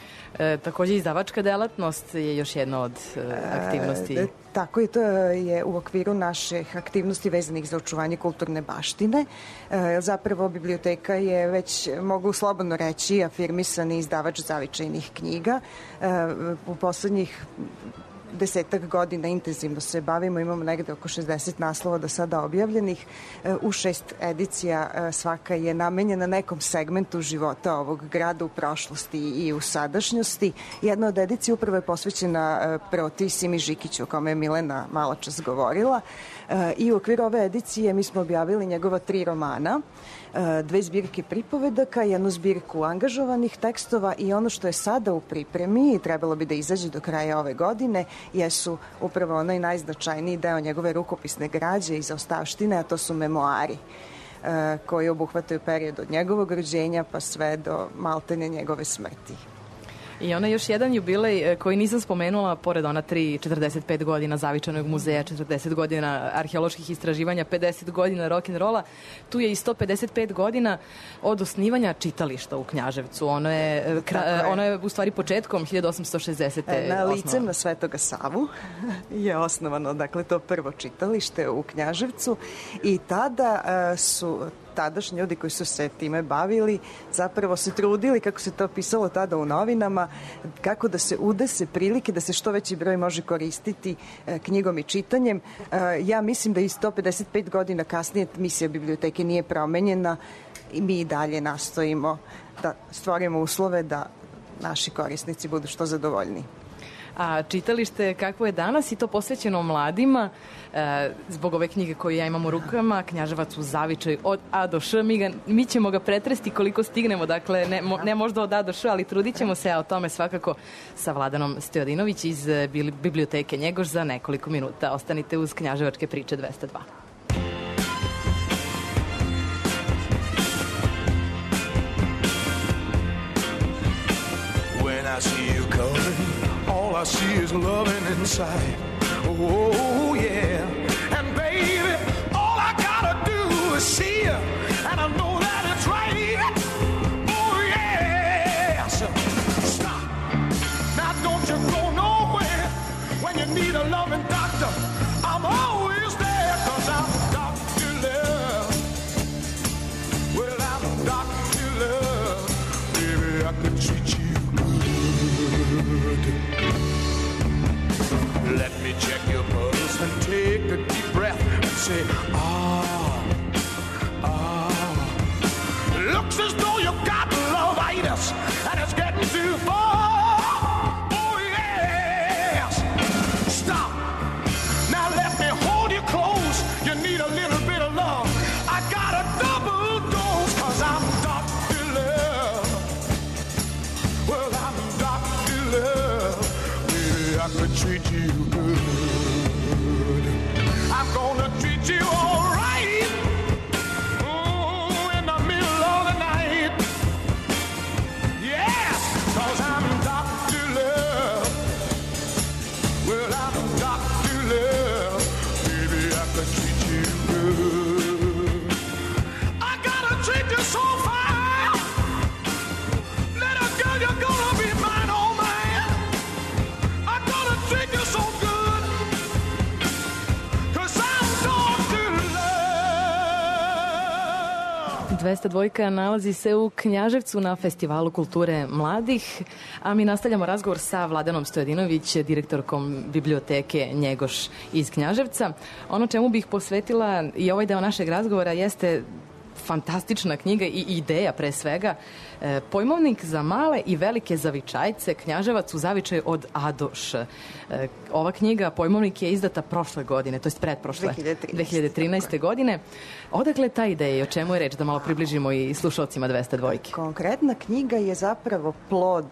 E, takođe izdavačka delatnost je još jedna od e, aktivnosti. E, tako je, to je u okviru naših aktivnosti vezanih za očuvanje kulturne baštine. E, zapravo biblioteka je već, mogu slobodno reći, afirmisani izdavač zavičajnih knjiga. E, u poslednjih desetak godina intenzivno se bavimo, imamo negde oko šezdeset naslova do sada objavljenih. U šest edicija svaka je namenjena nekom segmentu života ovog grada u prošlosti i u sadašnjosti. Jedna od edicija upravo je posvećena Proti Simi Žikiću, o kome je Milena malo čas govorila. I u okviru ove edicije mi smo objavili njegova tri romana, dve zbirke pripovedaka, jednu zbirku angažovanih tekstova i ono što je sada u pripremi i trebalo bi da izađe do kraja ove godine jesu upravo onaj najznačajniji deo njegove rukopisne građe i zaostavštine, a to su memoari koji obuhvataju period od njegovog rođenja pa sve do maltene njegove smrti. I ona još jedan jubilej koji nisam spomenula, pored ona tri, četrdeset pet godina Zavičajnog muzeja, četrdeset godina arheoloških istraživanja, pedeset godina rock'n'rolla, tu je i sto pedeset pet godina od osnivanja čitališta u Knjaževcu. Ono je, kra, ono je u stvari početkom hiljadu osamsto šezdesete. Na licem na Svetoga Savu je osnovano, dakle, to prvo čitalište u Knjaževcu i tada uh, su tadašnji ljudi koji su se time bavili zapravo se trudili, kako se to pisalo tada u novinama, kako da se udese prilike da se što veći broj može koristiti e, knjigom i čitanjem. E, ja mislim da i sto pedeset pet godina kasnije misija biblioteke nije promenjena i mi i dalje nastojimo da stvorimo uslove da naši korisnici budu što zadovoljniji. A čitalište kakvo je danas i to posvećeno mladima, e, zbog ove knjige koju ja imam u rukama, Knjaževac u zavičaju od A do Š, mi, ga, mi ćemo ga pretresti koliko stignemo, dakle ne, mo, ne možda od A do Š, ali trudit ćemo se, a o tome svakako sa Vladanom Stojadinović iz biblioteke Njegoš za nekoliko minuta. Ostanite uz Knjaževačke priče dvesta dva. When I see you coming, all I see is loving inside. Oh yeah, and baby, all I gotta do is see you, and I know that it's right. Oh yeah, so stop. Now don't you go nowhere. When you need a loving doctor, I'm always there, 'cause I'm Doctor Love. Well, I'm Doctor Love. Baby, I could treat you good. Let me check your pulse and take a deep breath and say, ah, ah. Looks as though you got love-itis and it's getting too far. Oh, yes. Stop. Now let me hold you close. You need a little bit of love. I got a double dose, 'cause I'm Doctor Love. Well, I'm Doctor Love. Baby, I could treat you good. I'm gonna treat you all right. Oh, in the middle of the night. Yes, 'cause I'm Doctor Love. Well, I'm Doctor Love. Baby, I could treat you good. I gotta treat you so fine. Little girl, you're gonna be mine, oh man. I gotta treat you so good, 'cause I'm Doctor Love. dvesta dva nalazi se u Knjaževcu na Festivalu kulture mladih, a mi nastavljamo razgovor sa Vladanom Stojadinović, direktorkom biblioteke Njegoš iz Knjaževca. Ono čemu bih posvetila i ovaj deo našeg razgovora jeste fantastična knjiga i ideja pre svega. E, pojmovnik za male i velike zavičajce, Knjaževac u zavičaju od A do Š. E, ova knjiga, pojmovnik, je izdata prošle godine, to je pretprošle, dve hiljade trinaeste. godine. Odakle ta ideja i o čemu je reč, da malo približimo i slušalcima dvesta dva? Konkretna knjiga je zapravo plod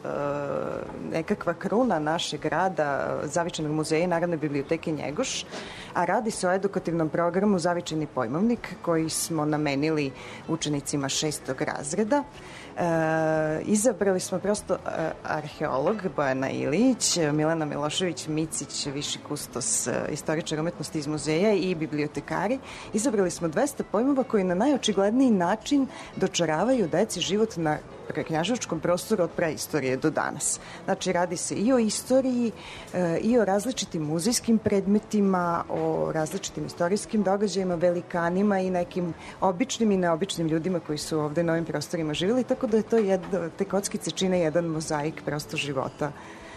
nekakva kruna našeg rada Zavičajnog muzeja i Narodne biblioteke Njegoš, a radi se o edukativnom programu Zavičajni pojmovnik koji smo namenili učenicima šestog razreda. E, izabrali smo prosto e, arheolog Bojana Ilić, Milena Milošević Micić, viši kustos, e, istoričar umetnosti iz muzeja i bibliotekari. Izabrali smo dvesta pojmova koji na najočigledniji način dočaravaju deci život na knjaževačkom prostoru od preistorije do danas. Znači, radi se i o istoriji, e, i o različitim muzejskim predmetima, o različitim istorijskim događajima, velikanima i nekim običnim i neobičnim ljudima koji su ovde na ovim prostorima živjeli, tako da je to jedno, te kockice čine jedan mozaik prosto života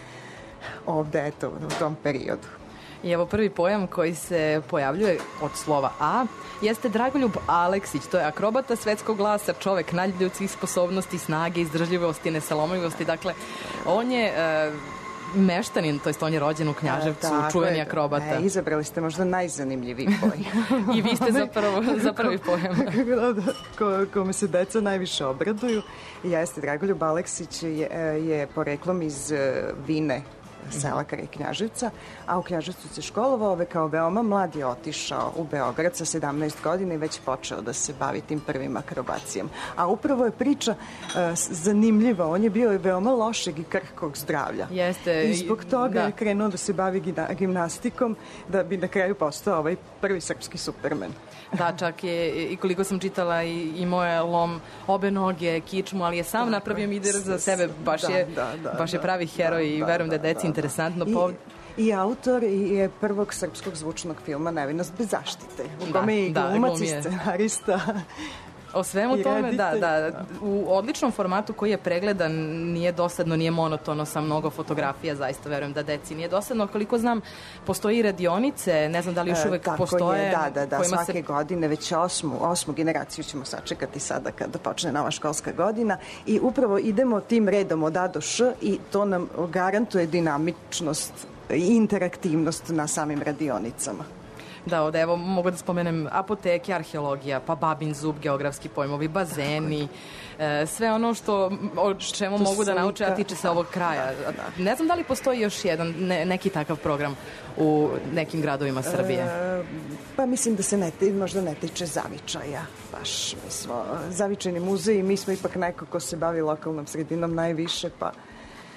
ovde, eto, u tom periodu. I evo prvi pojam koji se pojavljuje od slova A jeste Dragoljub Aleksić. To je akrobata svetskog glasa, čovek nadljudskih sposobnosti, snage, izdržljivosti, nesalomivosti. Dakle, on je e, meštanin, to jest on je rođen u Knjaževcu, e, čuveni je, akrobata. E, izabrali ste možda najzanimljiviji pojam. I vi ste zapravo za prvi pojam. Ko, kome se deca najviše obraduju. Jeste, Dragoljub Aleksić je, je poreklom iz Vine, sela kraj Knjaževca, a u Knjaževcu se školovao, kao veoma mlad je otišao u Beograd sa sedamnaest godina i već počeo da se bavi tim prvim akrobacijama. A upravo je priča uh, zanimljiva. On je bio veoma lošeg i krhkog zdravlja. Jeste. I zbog toga da. je krenuo da se bavi gimnastikom, da bi na kraju postao ovaj prvi srpski Superman. Da, čak je, i koliko sam čitala, i, i moje lom obe noge, kičmu, ali je sam napravio mider za sebe. Baš da, je, da, da, baš je pravi heroj da, i verujem da, da je deci da, interesantno. I, po... I autor je prvog srpskog zvučnog filma Nevinost bez zaštite. U kome je i glumac i scenarista. O svemu tome, da, da, u odličnom formatu koji je pregledan, nije dosadno, nije monotono, sa mnogo fotografija, zaista verujem da deci nije dosadno. Koliko znam, postoji radionice, ne znam da li još uvek e, postoje. Je, da, da, da, svake se... godine, već osmu, osmu generaciju ćemo sačekati sada kada počne nova školska godina i upravo idemo tim redom od A do Š i to nam garantuje dinamičnost i interaktivnost na samim radionicama. Da, ovde evo mogu da spomenem apoteke, arheologija, pa babin zub, geografski pojmovi, bazeni, e, sve ono što, o čemu mogu da nauče, a tiče se ovog kraja. Ne znam da li postoji još jedan, ne, neki takav program u nekim gradovima Srbije. E, pa mislim da se ne, možda ne tiče zavičaja. Baš, mi smo zavičajni muzej i mi smo ipak neko ko se bavi lokalnom sredinom najviše, pa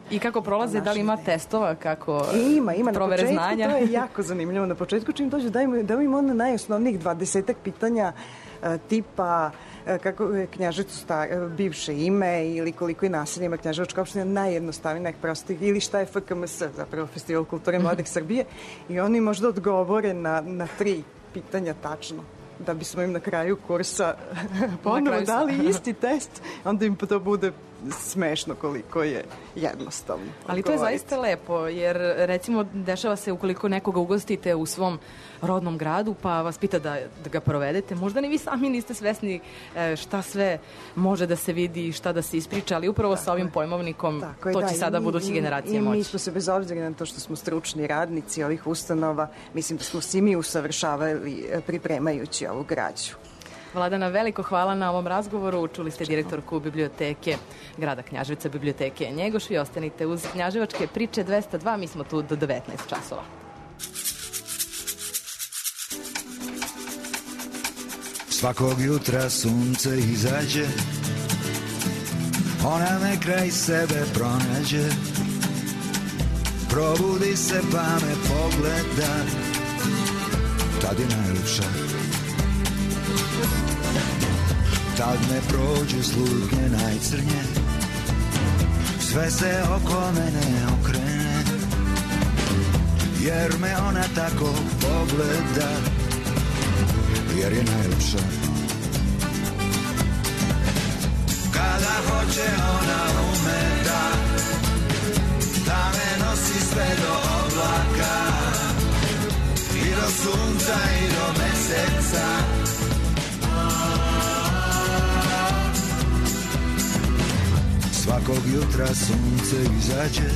I kako prolaze, da li ima testova, kako ima, ima provere na početku, znanja? To je jako zanimljivo. Na početku čim dođe, dajmo, dajmo im onda najosnovnijih dvadesetak pitanja tipa kako je Knjaževcu star, bivše ime ili koliko je naselja ima Knjaževačka opština, najjednostavniji, najprostiji, ili šta je F K M S, zapravo Festival kulture mladih Srbije, i oni možda odgovore na, na tri pitanja tačno, da bismo im na kraju kursa ponovo dali isti test, onda im to bude smešno koliko je jednostavno. Ali to je zaista lepo, jer recimo dešava se ukoliko nekoga ugostite u svom rodnom gradu, pa vas pita da, da ga provedete, možda ni vi sami niste svesni šta sve može da se vidi i šta da se ispriča, ali upravo tako sa ovim pojmovnikom je, to će da, sada budući generacije moći. I mi smo se, bez obzira na to što smo stručni radnici ovih ustanova, mislim da smo svi mi usavršavali pripremajući ovu građu. Vladana, veliko hvala na ovom razgovoru. Čuli ste direktorku biblioteke grada Knjaževca, biblioteke Njegoš. Vi ostanite uz Knjaževačke priče dvesta dva, mi smo tu do devetnaest časova. Svakog jutra sunce izađe, ona me kraj sebe pronađe, probudi se pa me pogleda, tad je najljepša. Tad me prođu slutnje najcrnje, sve se oko mene okrene, jer me ona tako pogleda, jer je najljepša. Kada hoće ona ume da, da me nosi sve do oblaka, i do sunca i do meseca. Svakog jutra sunce izađe,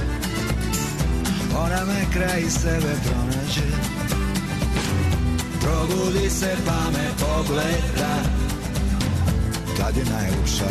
ona me kraj sebe pronađe, probudi se pa me pogleda, tad je najljepša.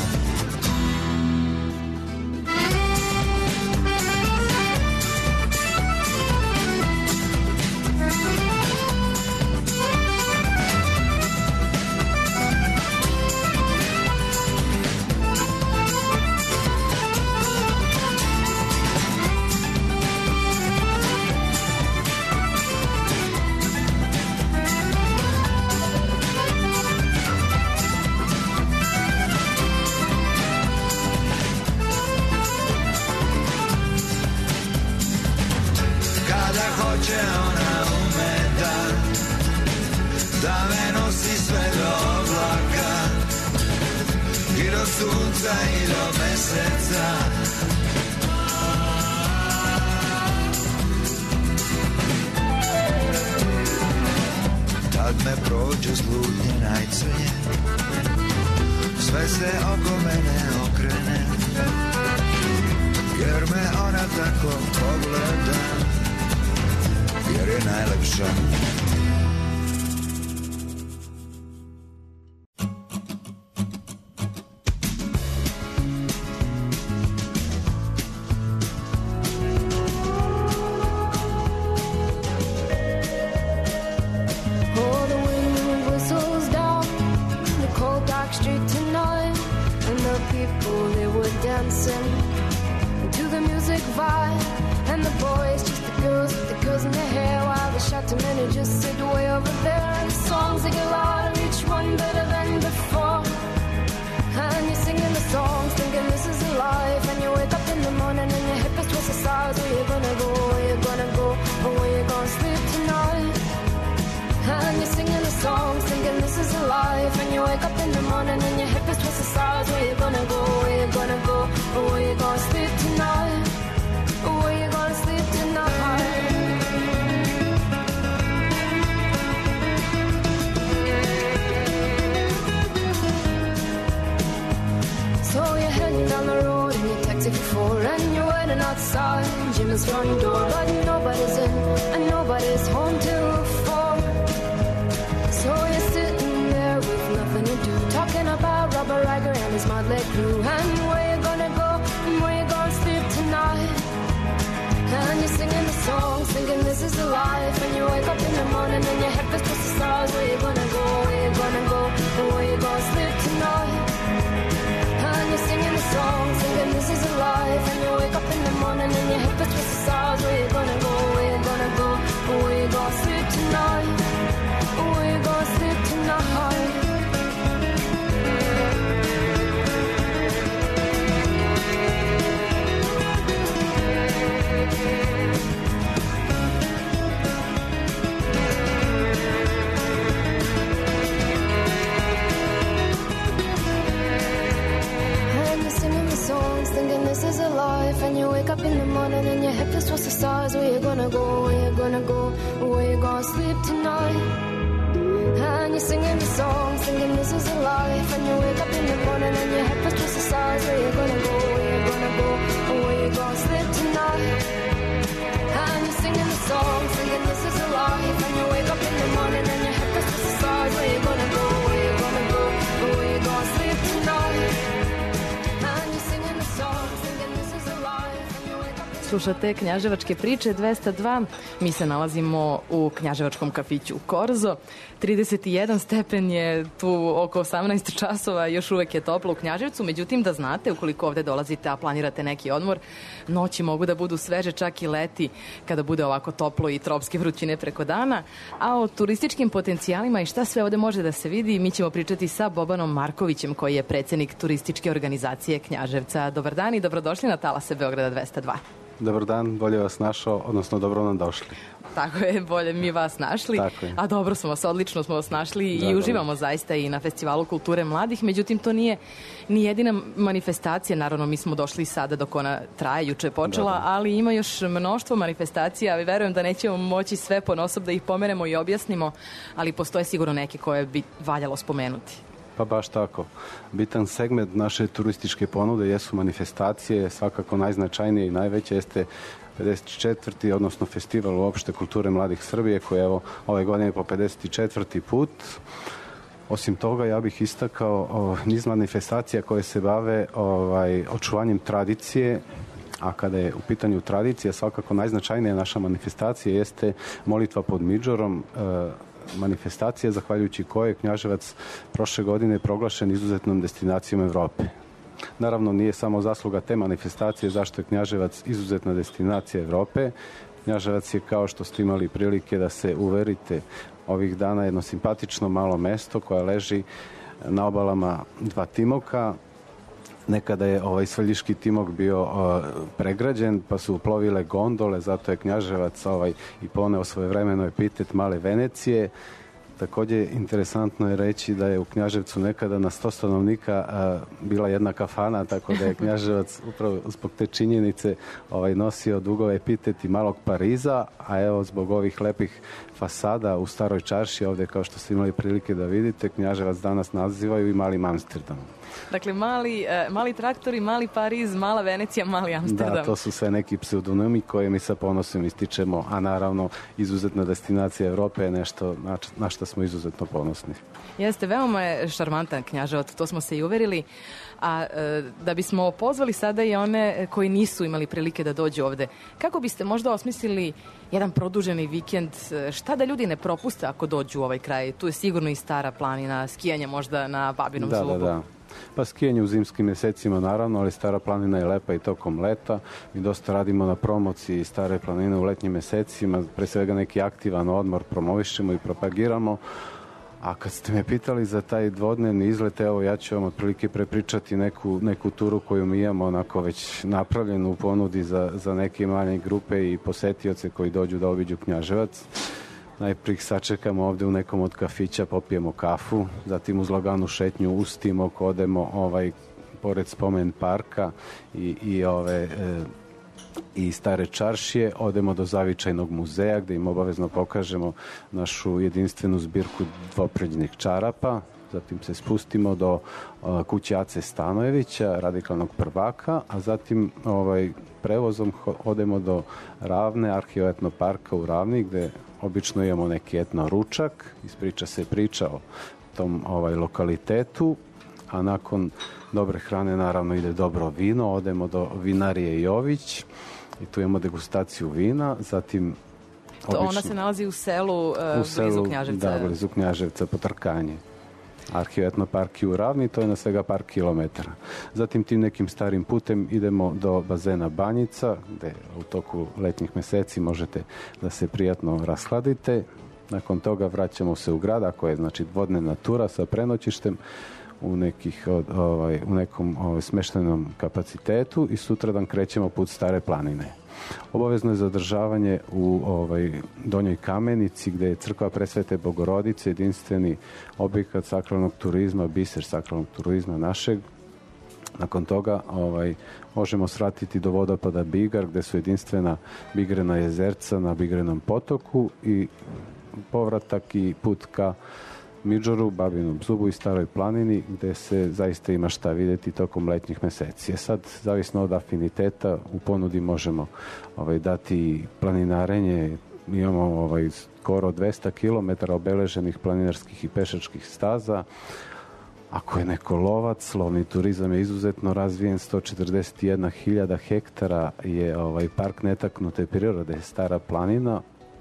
Tad me prođe slutnje najcrnje, sve se oko mene okrene, jer me ona tako pogleda, jer je najlepša. Front door, but nobody's in and nobody's home till four. So you're sitting there with nothing to do, talking about Robert Riger and his motley crew, and where you gonna go and where you gonna sleep tonight. And you're singing the songs, thinking this is the life. And you wake up in the morning and your head feels just the stars. Where you gonna go? Where you gonna go? And where you gonna sleep tonight? And you're singing the songs, thinking this is the life. And you wake up in the morning. life and you wake up in the morning and your head feels towards the stars. Where you gonna go, where you gonna go, where you gonna sleep tonight? And you're singing the song, singing this is a life. And you wake up in the morning and your head feels towards the stars. Where you gonna go, where you gonna go, where you gonna sleep tonight? And you're singing the song, singing this is a life. And you wake up in the morning and your head feels towards the stars. Where you gonna go, where you gonna go, where you gonna sleep tonight? And you're singing the song, singing this is a life. And you wake up in the Slušate Knjaževačke priče dvesta dva. Mi se nalazimo u knjaževačkom kafiću Korzo. trideset jedan stepen je tu, oko osamnaest časova, još uvek je toplo u Knjaževcu. Međutim, da znate, ukoliko ovde dolazite, a planirate neki odmor, noći mogu da budu sveže, čak i leti, kada bude ovako toplo i tropske vrućine preko dana. A o turističkim potencijalima i šta sve ovde može da se vidi, mi ćemo pričati sa Bobanom Markovićem, koji je predsednik turističke organizacije Knjaževca. Dobar dan i dobrodošli na talase Beograda dvesta dva. Dobar dan, bolje vas našao, odnosno dobro nam došli. Tako je, bolje mi vas našli. Tako je. A dobro smo vas, odlično smo vas našli Drago i uživamo zaista i na Festivalu kulture mladih. Međutim, to nije ni jedina manifestacija. Naravno, mi smo došli sada dok ona traje, juče je počela, Da, da. ali ima još mnoštvo manifestacija. Verujem da nećemo moći sve ponosob da ih pomenemo i objasnimo, ali postoje sigurno neke koje bi valjalo spomenuti. Pa baš tako. Bitan segment naše turističke ponude jesu manifestacije, svakako najznačajnije i najveće jeste pedeset četvrti odnosno Festival uopšte kulture mladih Srbije, koji je evo ove godine po pedeset četvrti put. Osim toga, ja bih istakao o, niz manifestacija koje se bave ovaj, očuvanjem tradicije, a kada je u pitanju tradicija, svakako najznačajnija naša manifestacija jeste molitva pod Midžorom, e, manifestacija zahvaljujući kojoj je Knjaževac prošle godine proglašen izuzetnom destinacijom Evrope. Naravno, nije samo zasluga te manifestacije zašto je Knjaževac izuzetna destinacija Evrope. Knjaževac je, kao što ste imali prilike da se uverite ovih dana, jedno simpatično malo mesto koje leži na obalama dva Timoka. Nekada je ovaj Svrljiški Timok bio o, pregrađen, pa su plovile gondole, zato je Knjaževac ovaj, i poneo svojevremeno epitet Male Venecije. Takođe, interesantno je reći da je u Knjaževcu nekada na sto stanovnika a, bila jedna kafana, tako da je Knjaževac upravo zbog te činjenice ovaj, nosio dugove epiteti Malog Pariza, a evo zbog ovih lepih fasada u Staroj čarši, ovde kao što ste imali prilike da vidite, Knjaževac danas nazivaju i Malim Amsterdamom. Dakle, mali, e, mali traktori, mali Pariz, mala Venecija, mali Amsterdam. Da, to su sve neki pseudonimi koje mi sa ponosom ističemo, a naravno izuzetna destinacija Evrope je nešto na, na što smo izuzetno ponosni. Jeste, veoma je šarmantan Knjaževac, to smo se i uverili. A e, da bismo pozvali sada i one koji nisu imali prilike da dođu ovde, kako biste možda osmislili jedan produženi vikend, šta da ljudi ne propuste ako dođu u ovaj kraj? Tu je sigurno i Stara planina, skijanje možda na Babinom Da, zlubu. da, da. Pa skijanje u zimskim mjesecima naravno, ali Stara planina je lepa i tokom leta. Mi dosta radimo na promociji Stare planine u letnjim mjesecima, pre svega neki aktivan odmor promovišemo i propagiramo. A kad ste me pitali za taj dvodnevni izlet, evo ja ću vam otprilike prepričati neku, neku turu koju mi imamo onako već napravljenu u ponudi za, za neke manje grupe i posetioce koji dođu da obiđu Knjaževac. Najprije sačekamo ovde u nekom od kafića, popijemo kafu, zatim uz laganu šetnju uz Timok odemo ovaj, pored spomen parka i, i ove... E, i Stare čaršije, odemo do Zavičajnog muzeja gde im obavezno pokažemo našu jedinstvenu zbirku dvopređenih čarapa, zatim se spustimo do uh, kuće Ace Stanojevića, radikalnog prvaka, a zatim ovaj, prevozom odemo do Ravne, arheoetno parka u Ravni, gde obično imamo neki etno ručak, ispriča se priča o tom ovaj, lokalitetu, a nakon dobre hrane naravno ide dobro vino, odemo do vinarije Jović i tu imamo degustaciju vina, zatim To obično, ona se nalazi u selu, uh, u selu blizu Knjaževca. Da, blizu Knjaževca, Potrkanje. Arheoetno park je u Ravni, to je na svega par kilometara. Zatim tim nekim starim putem idemo do bazena Banjica, gde u toku letnjih meseci možete da se prijatno rashladite. Nakon toga vraćamo se u grad, ako je znači dvodnevna tura sa prenoćištem, u, nekih, ovaj, u nekom ovaj, smeštenom kapacitetu i sutradan krećemo put Stare planine. Obavezno je zadržavanje u ovaj, Donjoj Kamenici, gde je crkva Presvete Bogorodice, jedinstveni objekat sakralnog turizma, biser sakralnog turizma našeg. Nakon toga ovaj, možemo svratiti do vodopada Bigar, gde su jedinstvena bigrena jezerca na Bigrenom potoku i povratak i put ka Midžoru, Babinom Zubu i Staroj planini, gde se zaista ima šta vidjeti tokom letnjih meseci. Je sad, zavisno od afiniteta, u ponudi možemo ovaj, dati planinarenje. Imamo ovaj, skoro dvesta kilometara obeleženih planinarskih i pešačkih staza. Ako je neko lovac, lovni turizam je izuzetno razvijen, sto četrdeset jedna hiljada hektara je ovaj, park netaknute prirode, Stara planina.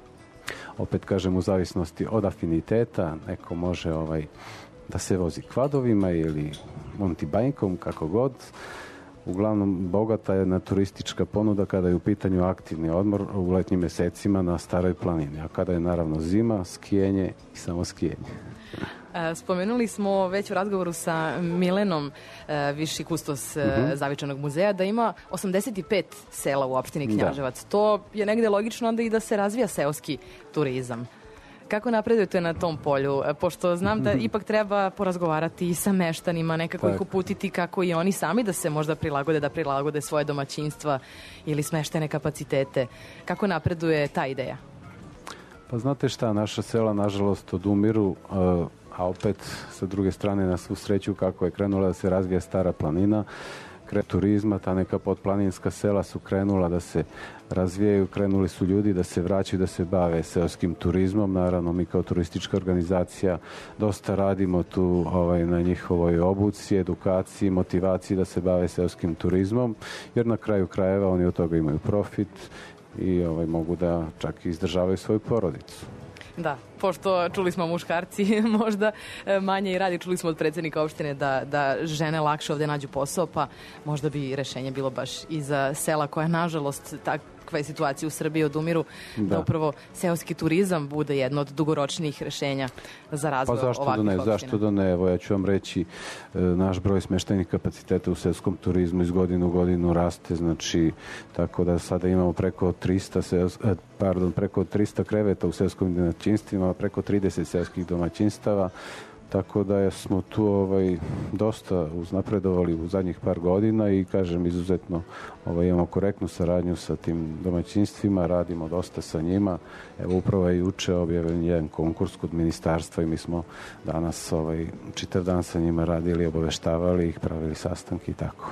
Opet kažem, u zavisnosti od afiniteta, neko može ovaj, da se vozi kvadovima ili montibajkom, kako god. Uglavnom, bogata je na turistička ponuda kada je u pitanju aktivni odmor u letnjim mesecima na Staroj planini, a kada je naravno zima, skijenje i samo skijenje. Spomenuli smo već u razgovoru sa Milenom, viši kustos uh-huh. Zavičajnog muzeja, da ima osamdeset pet sela u opštini Knjaževac. Da. To je negde logično onda i da se razvija seoski turizam. Kako napredujete na tom polju? Pošto znam da ipak treba porazgovarati i sa meštanima, nekako ih uputiti kako i oni sami da se možda prilagode, da prilagode svoje domaćinstva ili smeštene kapacitete. Kako napreduje ta ideja? Pa znate šta, naša sela nažalost odumiru, a opet sa druge strane na svu sreću kako je krenula da se razvija Stara planina, kre turizma, ta neka podplaninska sela su krenula da se razvijaju, krenuli su ljudi da se vraćaju, da se bave seoskim turizmom. Naravno, mi kao turistička organizacija dosta radimo tu ovaj, na njihovoj obuci, edukaciji, motivaciji da se bave seoskim turizmom, jer na kraju krajeva oni od toga imaju profit i ovaj, mogu da čak i izdržavaju svoju porodicu. Da, pošto čuli smo muškarci možda manje i radi, čuli smo od predsjednika opštine da, da žene lakše ovde nađu posao, pa možda bi rešenje bilo baš i za sela koja nažalost takva je situacija u Srbiji odumiru, da, da upravo seoski turizam bude jedno od dugoročnijih rešenja za razvoj pa zašto ovakvih da ne, opština. Zašto da ne, evo ja ću vam reći, naš broj smeštajnih kapaciteta u seoskom turizmu iz godinu u godinu raste, znači tako da sada imamo preko trista, seos, pardon, preko trista kreveta u seoskim domaćinstvima, preko trideset seoskih domaćinstava, tako da smo tu ovaj, dosta uznapredovali u zadnjih par godina i kažem izuzetno ovaj, imamo korektnu saradnju sa tim domaćinstvima, radimo dosta sa njima. Evo upravo je juče objavljen jedan konkurs kod ministarstva i mi smo danas ovaj, čitav dan sa njima radili, obaveštavali ih, pravili sastanke i tako.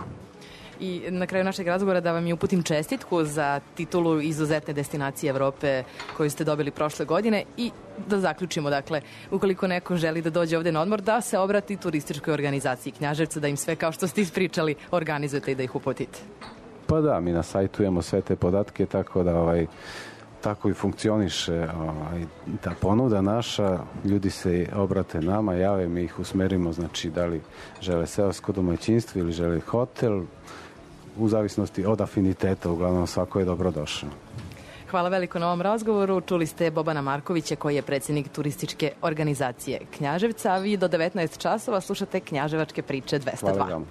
I na kraju našeg razgovora da vam i uputim čestitku za titulu izuzetne destinacije Evrope koju ste dobili prošle godine i da zaključimo, dakle, ukoliko neko želi da dođe ovde na odmor, da se obrati turističkoj organizaciji Knjaževca, da im sve kao što ste ispričali organizujete i da ih uputite. Pa da, mi na sajtu imamo sve te podatke, tako da ovaj, tako i funkcioniše ovaj, ta ponuda naša, ljudi se obrate nama, jave, mi ih usmerimo, znači da li žele seosko domaćinstvo ili žele hotel, u zavisnosti od afiniteta, uglavnom svako je dobrodošao. Hvala veliko na ovom razgovoru. Čuli ste Bobana Markovića koji je predsjednik turističke organizacije Knjaževca, a vi do devetnaest časova slušate Knjaževačke priče dvesta dva. Hvala vam.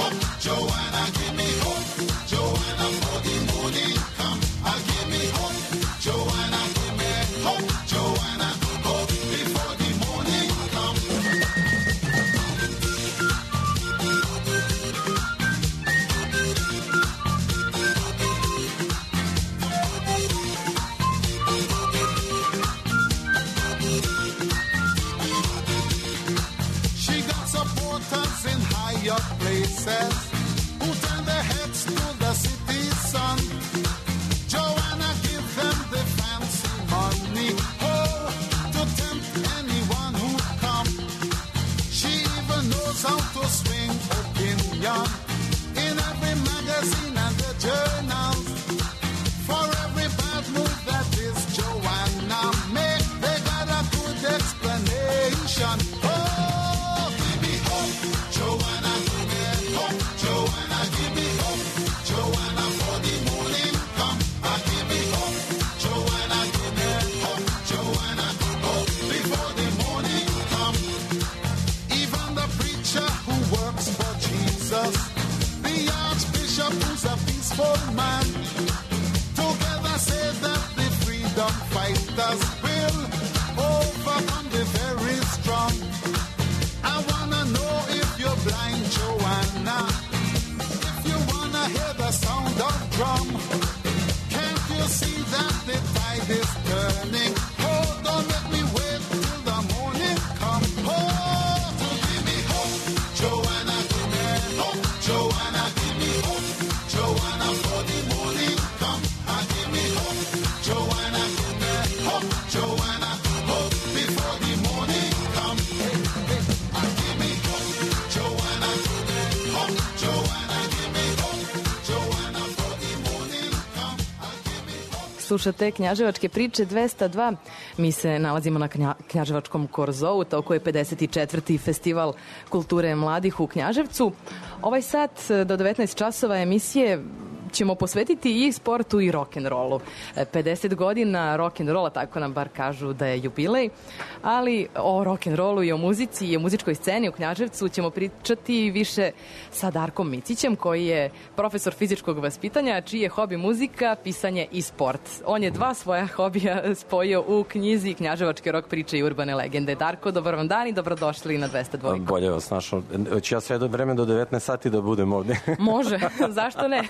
hope, Joanna, give me hope, Joanna, for the morning come. Ah, give me hope, Joanna, give me hope, Joanna, hope before the morning come. She got supporters in higher places who turn their heads to the city sun. Joanna give them the fancy money, oh, to tempt anyone who come. She even knows how to swing opinion in every magazine and the journals. For every bad move that is Joanna make, they got a good explanation. Oh, give me hope, Joanna, give me hope, Joanna, give me hope, Joanna, for the morning come. Ah, give me hope, Joanna, give me hope, Joanna, hope before the morning come. Even the preacher who works for Jesus, the archbishop who's a peaceful man, together say that the freedom fighters will overcome the very strong. I wanna know if you're blind, Joanna, if you wanna hear the sound of drum. Can't you see that the tide is turning? Oh, don't let me wait till the morning come. Oh, to give me hope, Joanna, give me hope, Joanna, give me hope, Joanna, for the morning come. Ah, give me hope, Joanna, give me hope, Joanna, hope before the morning come. Hey, hey, ah, give me hope, Joanna, give me hope, Joanna, give me hope, Joanna, for the morning come. Ah, give me hope. Slušate Knjaževačke priče dvesta dva. Mi se nalazimo na Knja, Knjaževačkom Korzou, toliko je pedeset četvrti festival kulture mladih u Knjaževcu. Ovaj sat do devetnaest časova emisije ćemo posvetiti i sportu i rock'n'rollu. pedeset godina rock'n'rolla, tako nam bar kažu da je jubilej, ali o rock'n'rollu i o muzici i o muzičkoj sceni u Knjaževcu ćemo pričati više sa Darkom Micićem, koji je profesor fizičkog vaspitanja, čiji je hobi muzika, pisanje i sport. On je dva svoja hobija spojio u knjizi Knjaževačke rock priče i urbane legende. Darko, dobar vam dan i dobrodošli na dvesta dva. Bolje vas našao. Hoću ja sve do vreme do devetnaest sati da budem ovde. Može, zašto ne?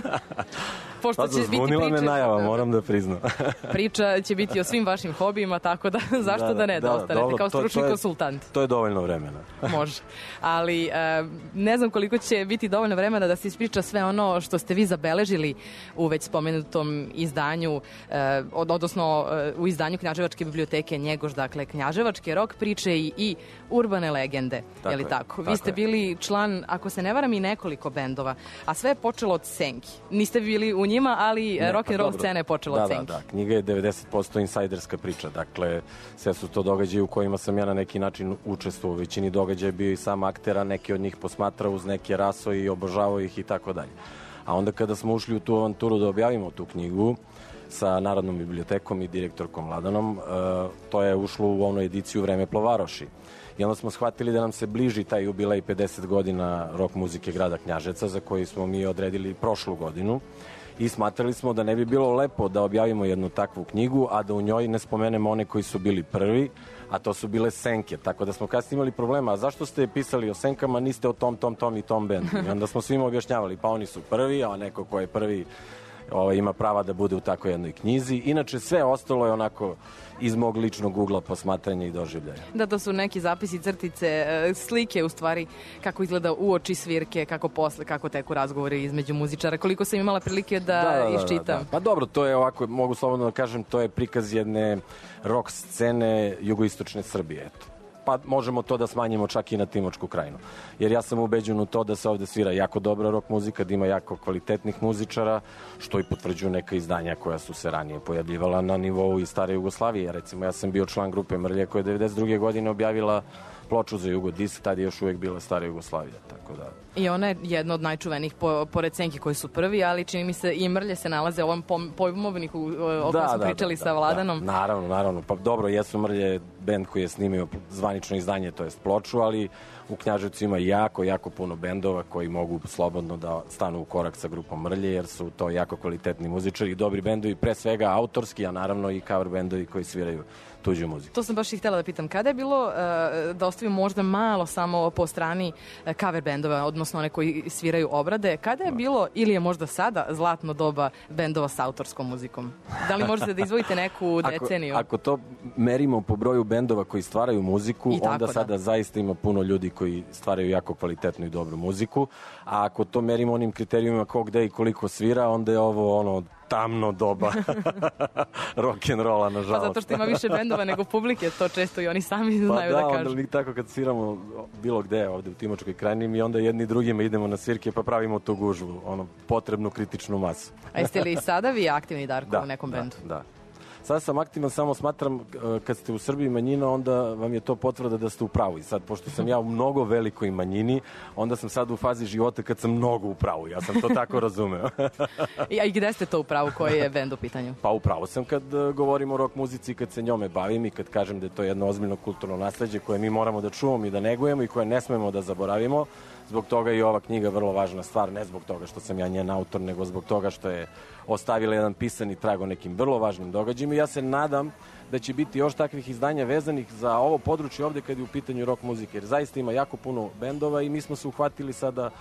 Pošto pa će biti zbunila priče, me najava, moram da priznam. Priča će biti o svim vašim hobijima, tako da zašto da, da, da ne, da, da ostanete dobro, kao stručni to, to je, konsultant. To je dovoljno vremena. Može. Ali e, ne znam koliko će biti dovoljno vremena da se ispriča sve ono što ste vi zabeležili u već spomenutom izdanju, e, od, odnosno e, u izdanju Knjaževačke biblioteke Njegoš, dakle Knjaževačke rock priče i, i urbane legende. Tako je li tako? tako? Vi ste je. bili član, ako se ne varam, i nekoliko bendova, a sve je počelo od Senki. Niste bili u njima, ali ne, rock and roll pa scena je počela da, od Senki. Da, da, knjiga je devedeset posto insajderska priča, dakle sve su to događaje u kojima sam ja na neki način učestvovao. U većini događaja bio i sam aktera, neki od njih posmatrao uz neke raso i obožavao ih i tako dalje. A onda kada smo ušli u tu avanturu da objavimo tu knjigu sa Narodnom bibliotekom i direktorkom Vladanom, uh, to je ušlo u onu ediciju Vreme Plovaroši. I onda smo shvatili da nam se bliži taj jubilej pedeset godina rock muzike grada Knjaževca, za koji smo mi odredili prošlu godinu. I smatrali smo da ne bi bilo lepo da objavimo jednu takvu knjigu, a da u njoj ne spomenemo one koji su bili prvi, a to su bile Senke. Tako da smo kasnije imali problema, a zašto ste pisali o Senkama, niste o tom, tom, tom i tom bendu? I onda smo svima objašnjavali, pa oni su prvi, a neko ko je prvi Ovo, ima prava da bude u tako jednoj knjizi. Inače, sve ostalo je onako iz mog ličnog ugla posmatranja i doživljaja. Da, to su neki zapisi, crtice, slike u stvari, kako izgleda uoči svirke, kako posle, kako teku razgovori između muzičara, koliko sam imala prilike da, da, da iščitam. Da, da. Pa dobro, to je ovako, mogu slobodno da kažem, to je prikaz jedne rock scene jugoistočne Srbije, eto. Pa možemo to da smanjimo čak i na Timočku krajinu. Jer ja sam ubeđen u to da se ovde svira jako dobra rock muzika, da ima jako kvalitetnih muzičara, što i potvrđuju neka izdanja koja su se ranije pojavljivala na nivou i stare Jugoslavije. Recimo, ja sam bio član grupe Mrlje koja je devedeset druge godine objavila ploču za Jugodisk, tad je još uvijek bila stara Jugoslavija, tako da... I ona je jedna od najčuvenijih po, pored Senki koji su prvi, ali čini mi se i Mrlje se nalaze u ovom pojmovniku o kojem smo pričali da, da, sa Vladanom. Da, naravno, naravno. Pa dobro, jesu Mrlje bend koji je snimio zvanično izdanje, to jest ploču, ali u Knjaževcu ima jako, jako puno bendova koji mogu slobodno da stanu u korak sa grupom Mrlje, jer su to jako kvalitetni muzičari i dobri bendovi, pre svega autorski, a naravno i cover bendovi koji sviraju tuđu muziku. To sam baš i htjela da pitam. Kada je bilo uh, da ostavimo možda malo samo po strani uh, cover bendova, odnosno one koji sviraju obrade, kada je bilo, ili je možda sada, zlatno doba bendova sa autorskom muzikom? Da li možete da izvojite neku deceniju? Ako, ako to merimo po broju bendova koji stvaraju muziku, tako, onda sada da. zaista ima puno ljudi koji stvaraju jako kvalitetnu i dobru muziku, a ako to merimo onim kriterijumima ko gde i koliko svira, onda je ovo ono tamno doba rock'n'rolla, nažalost. Pa zato što ima više bendova nego publike, to često i oni sami pa znaju da, da kažu. Pa da, onda mi tako kad sviramo bilo gde ovde u Timočkoj krajini, mi onda jedni drugima idemo na svirke pa pravimo tu gužvu, ono, potrebnu kritičnu masu. A jeste li sada vi aktivni, Darko, da, u nekom da, bendu? Da, Sada sam aktivan, samo smatram kad ste u Srbiji manjina, onda vam je to potvrda da ste u pravu. I sad, pošto sam ja u mnogo velikoj manjini, onda sam sad u fazi života kad sam mnogo u pravu. Ja sam to tako razumeo. I, a i gde ste to u pravu? Koji je bend u pitanju? Pa u pravu sam kad govorim o rock muzici, kad se njome bavim i kad kažem da je to jedno ozbiljno kulturno nasleđe koje mi moramo da čuvamo i da negujemo i koje ne smemo da zaboravimo. Zbog toga i ova knjiga vrlo važna stvar, ne zbog toga što sam ja njen autor, nego zbog toga što je ostavila jedan pisani trag o nekim vrlo važnim događajima. I ja se nadam da će biti još takvih izdanja vezanih za ovo područje ovde kad je u pitanju rock muzike, jer zaista ima jako puno bendova i mi smo se uhvatili sada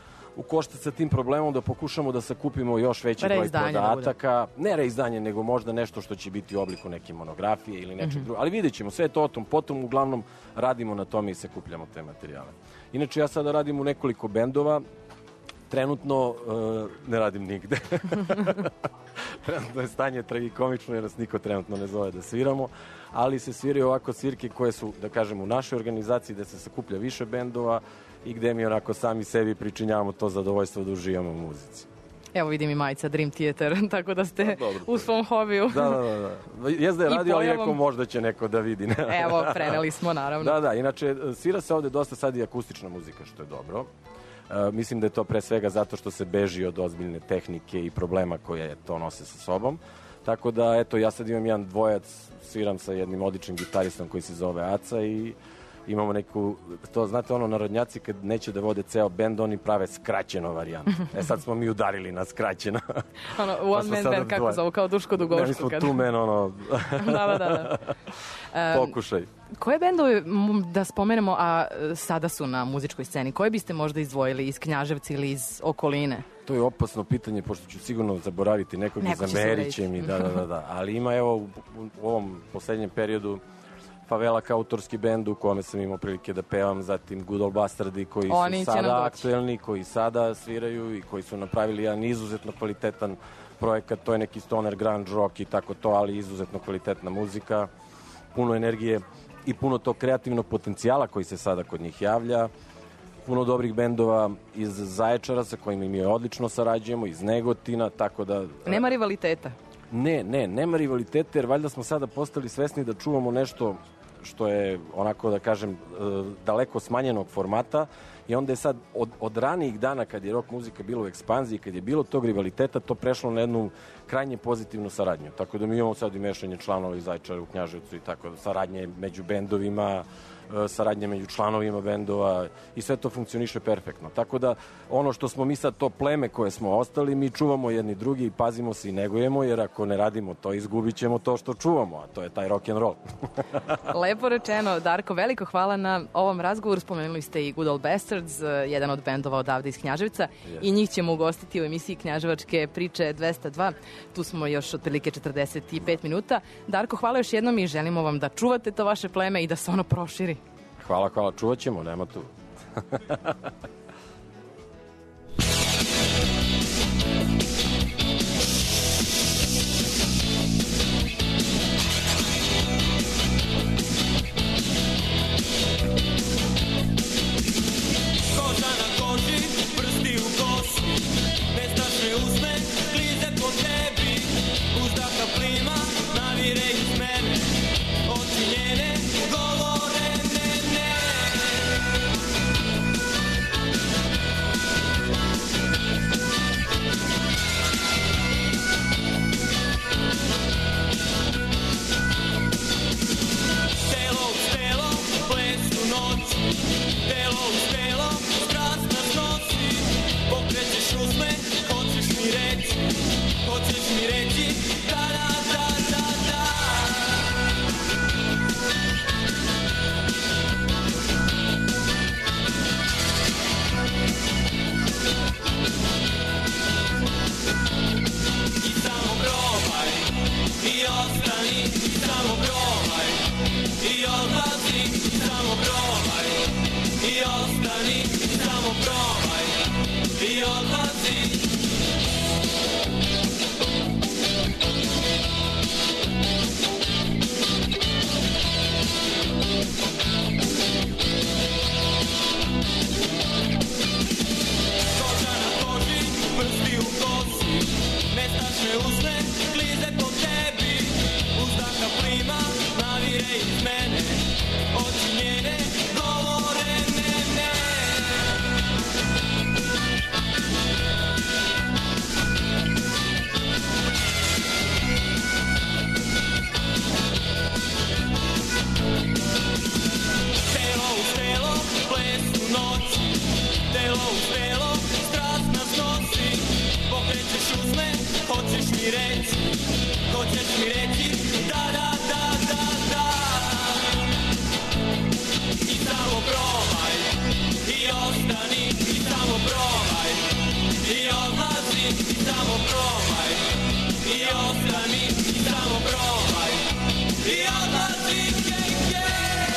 u koštac sa tim problemom da pokušamo da sakupimo još veći broj podataka. Ne reizdanje, nego možda nešto što će biti u obliku neke monografije ili nečeg mm-hmm. drugog. Ali vidjet ćemo, sve to o tom. Potom uglavnom radimo na tome i sakupljamo te materijale. Inače, ja sada radim u nekoliko bendova. Trenutno uh, ne radim nigde. Trenutno je stanje tragikomično jer nas niko trenutno ne zove da sviramo, ali se sviraju ovako svirke koje su, da kažem, u našoj organizaciji gde se sakuplja više bendova i gde mi onako sami sebi pričinjavamo to zadovoljstvo da uživamo u muzici. Evo vidim i majica Dream Theater, tako da ste da, dobro, u svom hobiju. Da, da, da. da. Jezda je radio, ali neko možda će neko da vidi. Evo, preneli smo, naravno. Da, da, inače, svira se ovde dosta sad i akustična muzika, što je dobro. Uh, mislim da je to pre svega zato što se beži od ozbiljne tehnike i problema koje to nose sa sobom. Tako da, eto, ja sad imam jedan dvojac, sviram sa jednim odličnim gitaristom koji se zove Aca i imamo neku, to znate ono narodnjaci kad neće da vode ceo bend, oni prave skraćeno varijantu. E sad smo mi udarili na skraćeno. Ono, one man band, kako zovu, kao Duško Dugoško. Ne, mi smo kad... two man, ono... da, da, da. Um, Pokušaj. Koje bendove, da spomenemo, a sada su na muzičkoj sceni, koje biste možda izdvojili iz Knjaževca ili iz okoline? To je opasno pitanje, pošto ću sigurno zaboraviti nekog i zamerit će mi, da, da, da, da. Ali ima, evo, u, u ovom poslednjem periodu Favela kao autorski bend u kome sam imao prilike da pevam, zatim Good Old Bastardi koji Oni su sada aktuelni, koji sada sviraju i koji su napravili jedan izuzetno kvalitetan projekat, to je neki stoner, grunge rock i tako to, ali izuzetno kvalitetna muzika, puno energije i puno tog kreativnog potencijala koji se sada kod njih javlja, puno dobrih bendova iz Zaječara sa kojima mi odlično sarađujemo, iz Negotina, tako da... Nema rivaliteta? Ne, ne, nema rivaliteta, jer valjda smo sada postali svesni da čuvamo nešto što je, onako da kažem, daleko smanjenog formata i onda je sad od, od ranijih dana kad je rock muzika bila u ekspanziji, kad je bilo tog rivaliteta, to prešlo na jednu krajnje pozitivnu saradnju. Tako da mi imamo sad i mešanje članova iz Zaječara u Knjaževcu i tako da saradnje među bendovima, saradnje među članovima bendova i sve to funkcioniše perfektno. Tako da ono što smo mi sad, to pleme koje smo ostali, mi čuvamo jedni drugi i pazimo se i negujemo, jer ako ne radimo to, izgubit ćemo to što čuvamo, a to je taj rock and roll. Lepo rečeno. Darko, veliko hvala na ovom razgovoru. Spomenuli ste i Good Old Bastards, jedan od bendova odavde iz Knjaževca, yes. I njih ćemo ugostiti u emisiji Knjaževačke priče dvesta dva. Tu smo još otprilike četrdeset pet minuta. Darko, hvala još jednom i želimo vam da čuvate to vaše pleme i da se ono proširi. Hvala, hvala, čuvat ćemo, nema tu. Koža na koži, prsti u kosu, nestašne usne, klize po tebi, uzdaka plima, navire iz mene, oči njene govore ne, ne. mi reći da, da, da, da, da. I samo probaj, i ostani, i samo probaj, i odlazi, i samo probaj, i ostani, i samo probaj, i odlazi, gej, gej.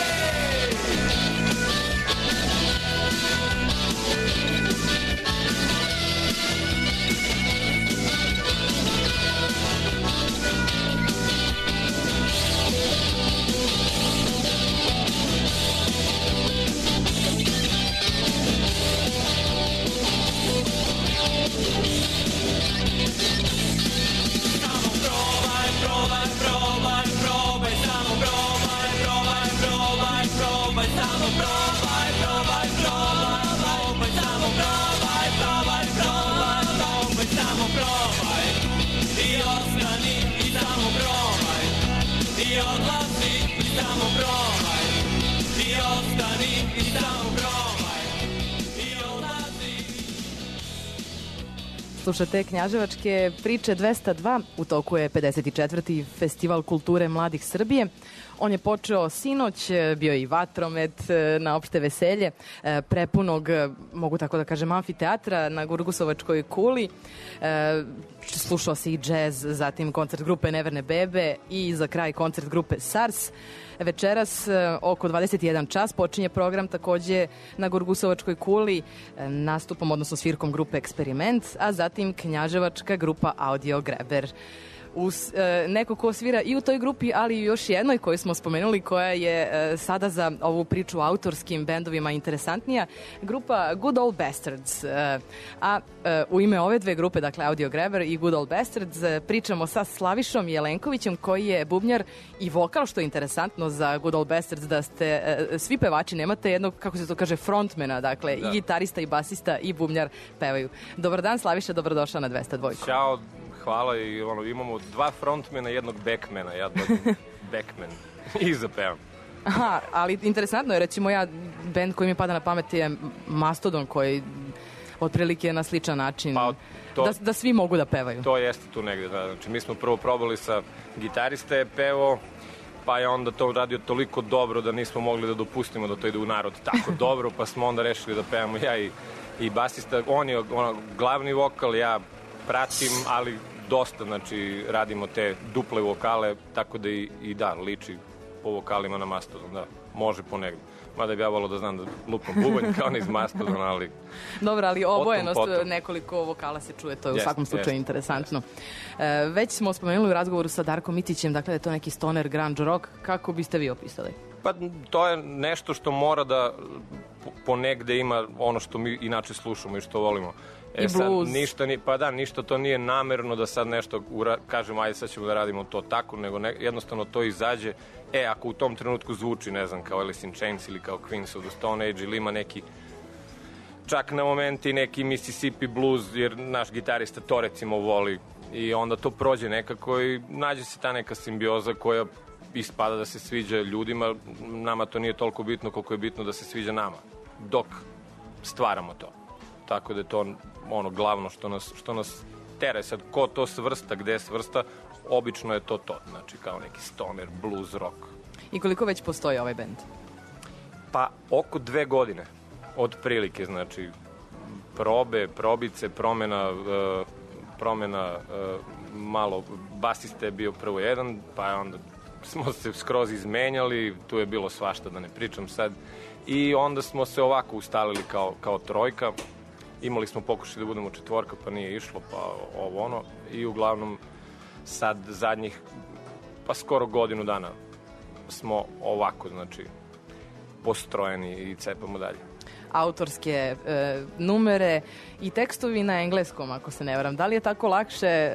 Slušate Knjaževačke priče dvesta dva, u toku je pedeset četvrti Festival kulture mladih Srbije. On je počeo sinoć, bio je i vatromet na opšte veselje, prepunog, mogu tako da kažem, amfiteatra na Gurgusovačkoj kuli. Slušao se i džez, zatim koncert grupe Neverne bebe i za kraj koncert grupe SARS. Večeras oko dvadeset jedan čas počinje program takođe na Gurgusovačkoj kuli nastupom, odnosno svirkom grupe Eksperiment, a zatim knjaževačka grupa Audio Greber. Uz, e, neko ko svira i u toj grupi, ali i još jednoj koju smo spomenuli, koja je e, sada za ovu priču autorskim bendovima interesantnija, grupa Good Old Bastards. E, a e, u ime ove dve grupe, dakle Audio Greber i Good Old Bastards, e, pričamo sa Slavišom Jelenkovićem, koji je bubnjar i vokal, što je interesantno za Good Old Bastards, da ste e, svi pevači, nemate jednog, kako se to kaže, frontmena, dakle da. I gitarista i basista i bubnjar pevaju. Dobar dan, Slaviša, dobrodošla na dvesta dva. Ćao. Hvala i ono, imamo dva frontmena i jednog backmena, ja dođem backman i zapevam. Aha, ali interesantno je, recimo ja, band koji mi pada na pamet je Mastodon, koji otprilike na sličan način, pa, to, da, da svi mogu da pevaju. To jeste tu negde, da. Znači mi smo prvo probali sa gitarista je pevao, pa je onda to radio toliko dobro da nismo mogli da dopustimo da to ide u narod tako dobro, pa smo onda rešili da pevamo ja i, i basista. On je ono, glavni vokal, ja pratim, ali dosta, znači, radimo te duple vokale, tako da i, i da, liči po vokalima na Mastodon, da, može ponegde. Mada bi ja volao da znam da lupam bubanj kao ne iz Mastodona, ali... Dobro, ali obojenost, nekoliko vokala se čuje, to je u yes, svakom slučaju yes, interesantno. Yes. E, već smo spomenuli u razgovoru sa Darkom Mitićem, dakle da je to neki stoner grunge rock, kako biste vi opisali? Pa to je nešto što mora da ponegde ima ono što mi inače slušamo i što volimo. E, I blues. Sad, ništa, ni, pa da, ništa to nije namerno da sad nešto ura, kažemo, ajde sad ćemo da radimo to tako, nego ne, jednostavno to izađe. E, ako u tom trenutku zvuči, ne znam, kao Alice in Chains ili kao Queens of the Stone Age ili ima neki, čak na momenti neki Mississippi blues, jer naš gitarista to recimo voli i onda to prođe nekako i nađe se ta neka simbioza koja ispada da se sviđa ljudima, nama to nije toliko bitno koliko je bitno da se sviđa nama, dok stvaramo to. Tako da je to ono glavno što nas, što nas tere. Sad, ko to svrsta, gde svrsta, obično je to to. Znači, kao neki stoner, blues, rock. I koliko već postoji ovaj bend? Pa, oko dve godine. Od prilike, znači, probe, probice, promena, uh, promena uh, malo, basista je bio prvo jedan, pa onda smo se skroz izmenjali, tu je bilo svašta, da ne pričam sad. I onda smo se ovako ustalili kao, kao trojka. Imali smo pokušaj da budemo četvorka, pa nije išlo, pa ovo ono. I uglavnom sad zadnjih, pa skoro godinu dana smo ovako, znači, postrojeni i cepamo dalje. Autorske e, numere i tekstovi na engleskom, ako se ne varam. Da li je tako lakše?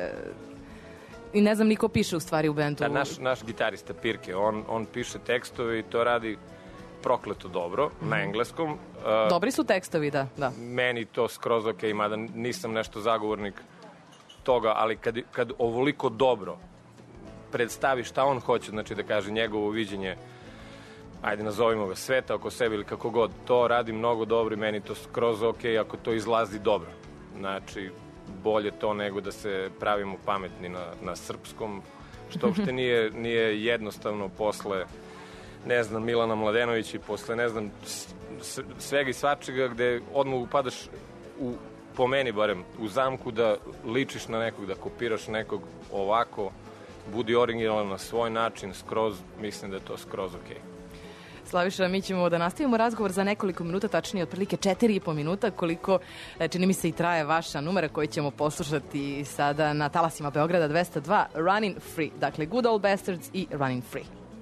I ne znam, niko piše u stvari u bendu. Da, naš, naš gitarista Pirke, on, on piše tekstove i to radi prokleto dobro, mm. na engleskom. Uh, Dobri su tekstovi, da, da. Meni to skroz ok, mada nisam nešto zagovornik toga, ali kad, kad ovoliko dobro predstavi šta on hoće, znači da kaže njegovo viđenje, ajde nazovimo ga sveta oko sebe ili kako god, to radi mnogo dobro i meni to skroz ok ako to izlazi dobro. Znači, bolje to nego da se pravimo pametni na, na srpskom, što uopšte nije, nije jednostavno posle, ne znam, Milana Mladenovića i posle, ne znam, svega i svačega, gde odmah upadaš u, po meni barem, u zamku da ličiš na nekog, da kopiraš nekog ovako, budi originalan na svoj način, skroz, mislim da je to skroz okej. Okay. Slaviša, mi ćemo da nastavimo razgovor za nekoliko minuta, tačnije otprilike četiri i po minuta, koliko, čini mi se, i traje vaša numera koju ćemo poslušati sada na talasima Beograda dvesta dva, Running Free. Dakle, Good Old Bastards i Running Free.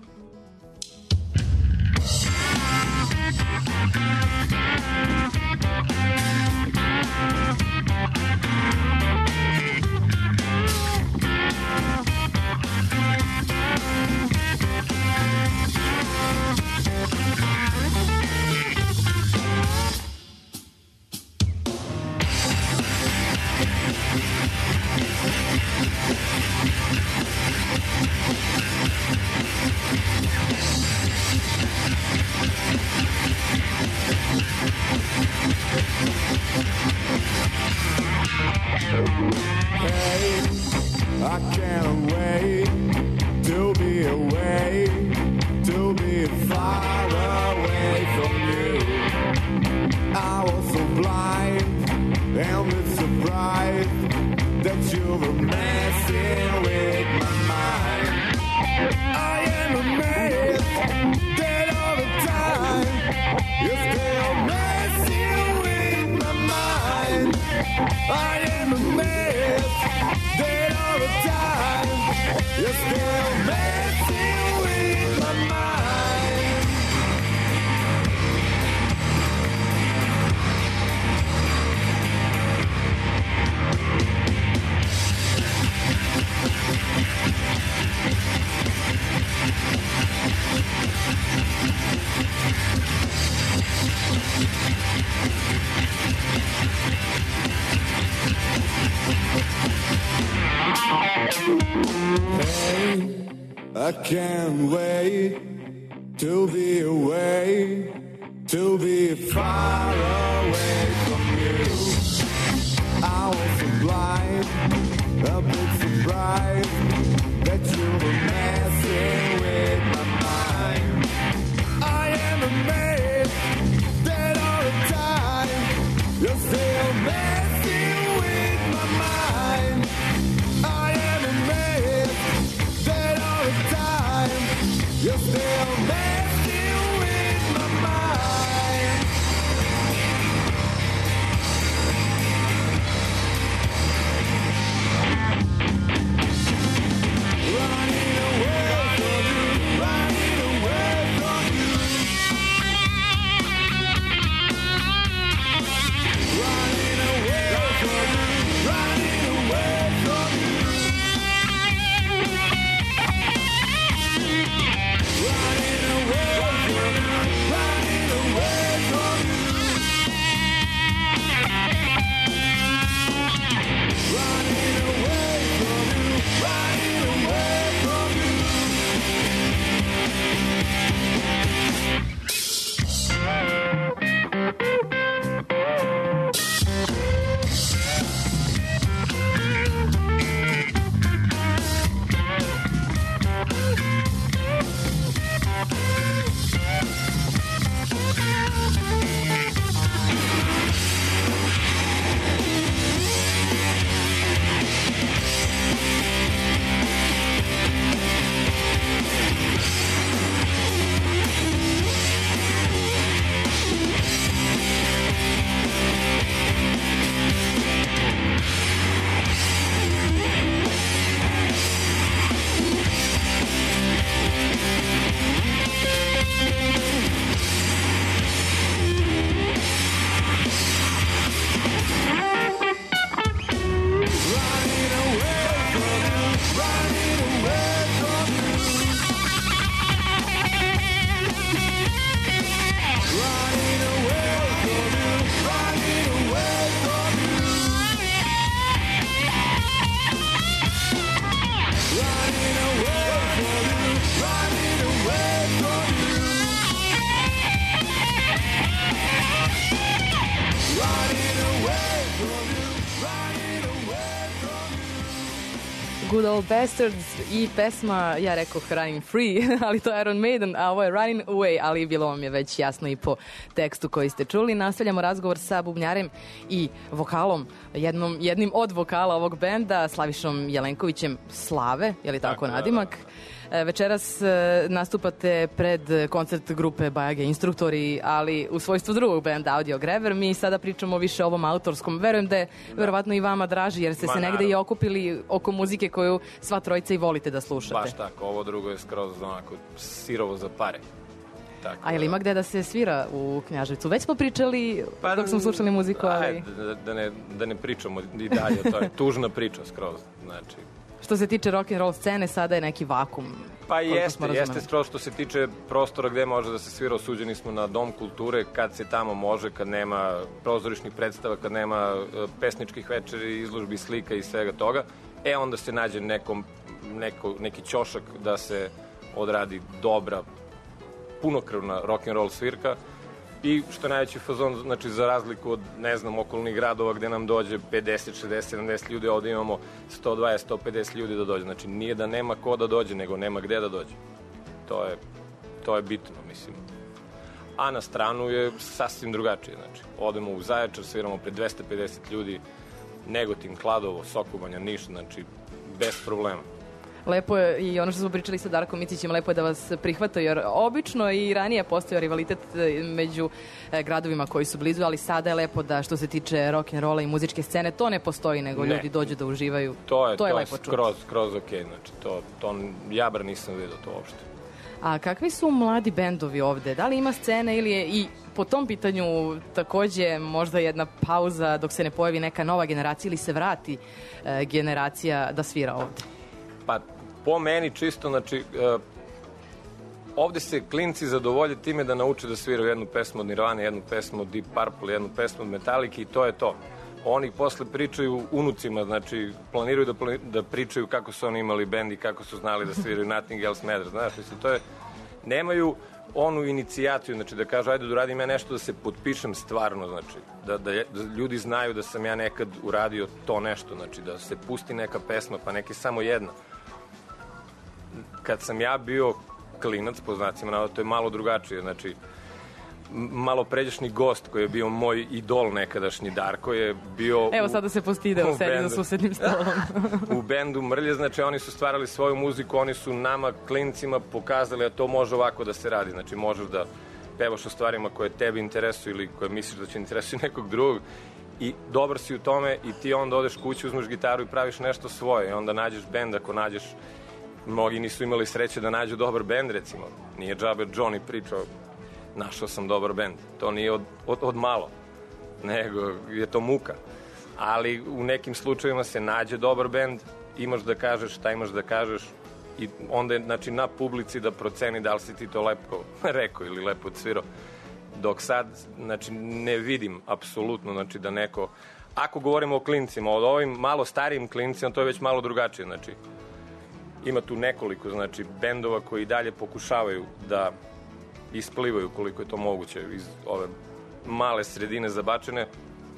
Hey, I can't wait to be away, to be far away from you. I was so blind and bit surprised that you were messing with my mind. I am amazed that all the time you're still messing with my mind. I am amazed that all the time you're still messing with my mind. Hey, I can't wait to be away, to be far away from you. I was so blind, a bit surprised that you were messing with my mind. I am amazed that all the time you're still messing with my mind. I am amazed that all the time you're still messing with my mind. Good Old Bastards i pesma, ja rekoh Running Free, ali to je Iron Maiden, a ovo je Running Away, ali bilo vam je već jasno i po tekstu koji ste čuli. Nastavljamo razgovor sa bubnjarem i vokalom, jednom, jednim od vokala ovog benda, Slavišom Jelenkovićem, Slave, je li tako, tako nadimak? Da, da, da. Večeras nastupate pred koncert grupe Bajage Instruktori, ali u svojstvu drugog benda Audio Grever. Mi sada pričamo više o ovom autorskom. Verujem da je da. verovatno i vama draži, jer ste Ma, se negde naravno. i okupili oko muzike koju sva trojica i volite da slušate. Baš tako, ovo drugo je skroz onako sirovo za pare. Tako, A je li ima gde da se svira u Knjaževcu? Već smo pričali pa, dok smo slušali muziku, ali... Ajde, da, da, ne, da ne pričamo i dalje, to je tužna priča skroz, znači... Što se tiče rock and roll scene, sada je neki vakum. Pa jeste, jeste skroz što se tiče prostora gde može da se svira. Osuđeni smo na Dom kulture, kad se tamo može, kad nema prozorišnih predstava, kad nema pesničkih večeri, izložbi slika i svega toga. E, onda se nađe nekom, neko, neki ćošak da se odradi dobra, punokrvna rock and roll svirka. I što je najveći fazon, znači za razliku od, ne znam, okolnih gradova gde nam dođe pedeset, šezdeset, sedamdeset ljudi, ovde imamo sto dvadeset, sto pedeset ljudi da dođe. Znači nije da nema ko da dođe, nego nema gde da dođe. To je, to je bitno, mislim. A na stranu je sasvim drugačije. Znači, odemo u Zaječar, sviramo pred dvesta pedeset ljudi, Negotin, Kladovo, Sokobanja, Niš, znači bez problema. Lepo je i ono što smo pričali sa Darkom Micićem, lepo je da vas prihvataju, jer obično i ranije postojao rivalitet među gradovima koji su blizu, ali sada je lepo da što se tiče rock'n'rolla i muzičke scene, to ne postoji, nego ne. ljudi dođu da uživaju. To je, to je, to lepo je skroz, skroz ok, znači to, to ja bar nisam vidio to uopšte. A kakvi su mladi bendovi ovde? Da li ima scene ili je i po tom pitanju takođe možda jedna pauza dok se ne pojavi neka nova generacija ili se vrati e, generacija da svira ovde? Pa, po meni čisto, znači, uh, ovde se klinci zadovolje time da nauče da sviraju jednu pesmu od Nirvane, jednu pesmu od Deep Purple, jednu pesmu od Metallica i to je to. Oni posle pričaju unucima, znači, planiraju da, plani, da pričaju kako su oni imali bend i kako su znali da sviraju Nothing Else Matters, znaš, mislim, to je, nemaju onu inicijaciju, znači da kažu, ajde da uradim ja nešto da se potpišem stvarno, znači, da, da, da ljudi znaju da sam ja nekad uradio to nešto, znači, da se pusti neka pesma, pa neke samo jedna. Kad sam ja bio klinac, po znacima navoda, to je malo drugačije, znači, malo pređašnji gost koji je bio moj idol nekadašnji, Darko, je bio... Evo sada se postideo, sedi za susednim stolom. U bendu Mrlje, znači oni su stvarali svoju muziku, oni su nama, klincima, pokazali da to može ovako da se radi, znači možeš da pevaš o stvarima koje tebi interesuju ili koje misliš da će interesuju nekog drugog i dobar si u tome i ti onda odeš kući, uzmeš gitaru i praviš nešto svoje i onda nađeš bend, ako nađeš, mnogi nisu imali sreće da nađu dobar bend, recimo, nije džabe Johnny pričao, našao sam dobar bend. To nije od, od, od malo, nego je to muka. Ali u nekim slučajevima se nađe dobar bend, imaš da kažeš šta imaš da kažeš i onda je, znači, na publici da proceni da li si ti to lepo rekao ili lepo odsvirao. Dok sad, znači, ne vidim apsolutno, znači, da neko... Ako govorimo o klincima, od ovim malo starijim klincima, to je već malo drugačije, znači, ima tu nekoliko, znači, bendova koji dalje pokušavaju da isplivaju koliko je to moguće iz ove male sredine zabačene.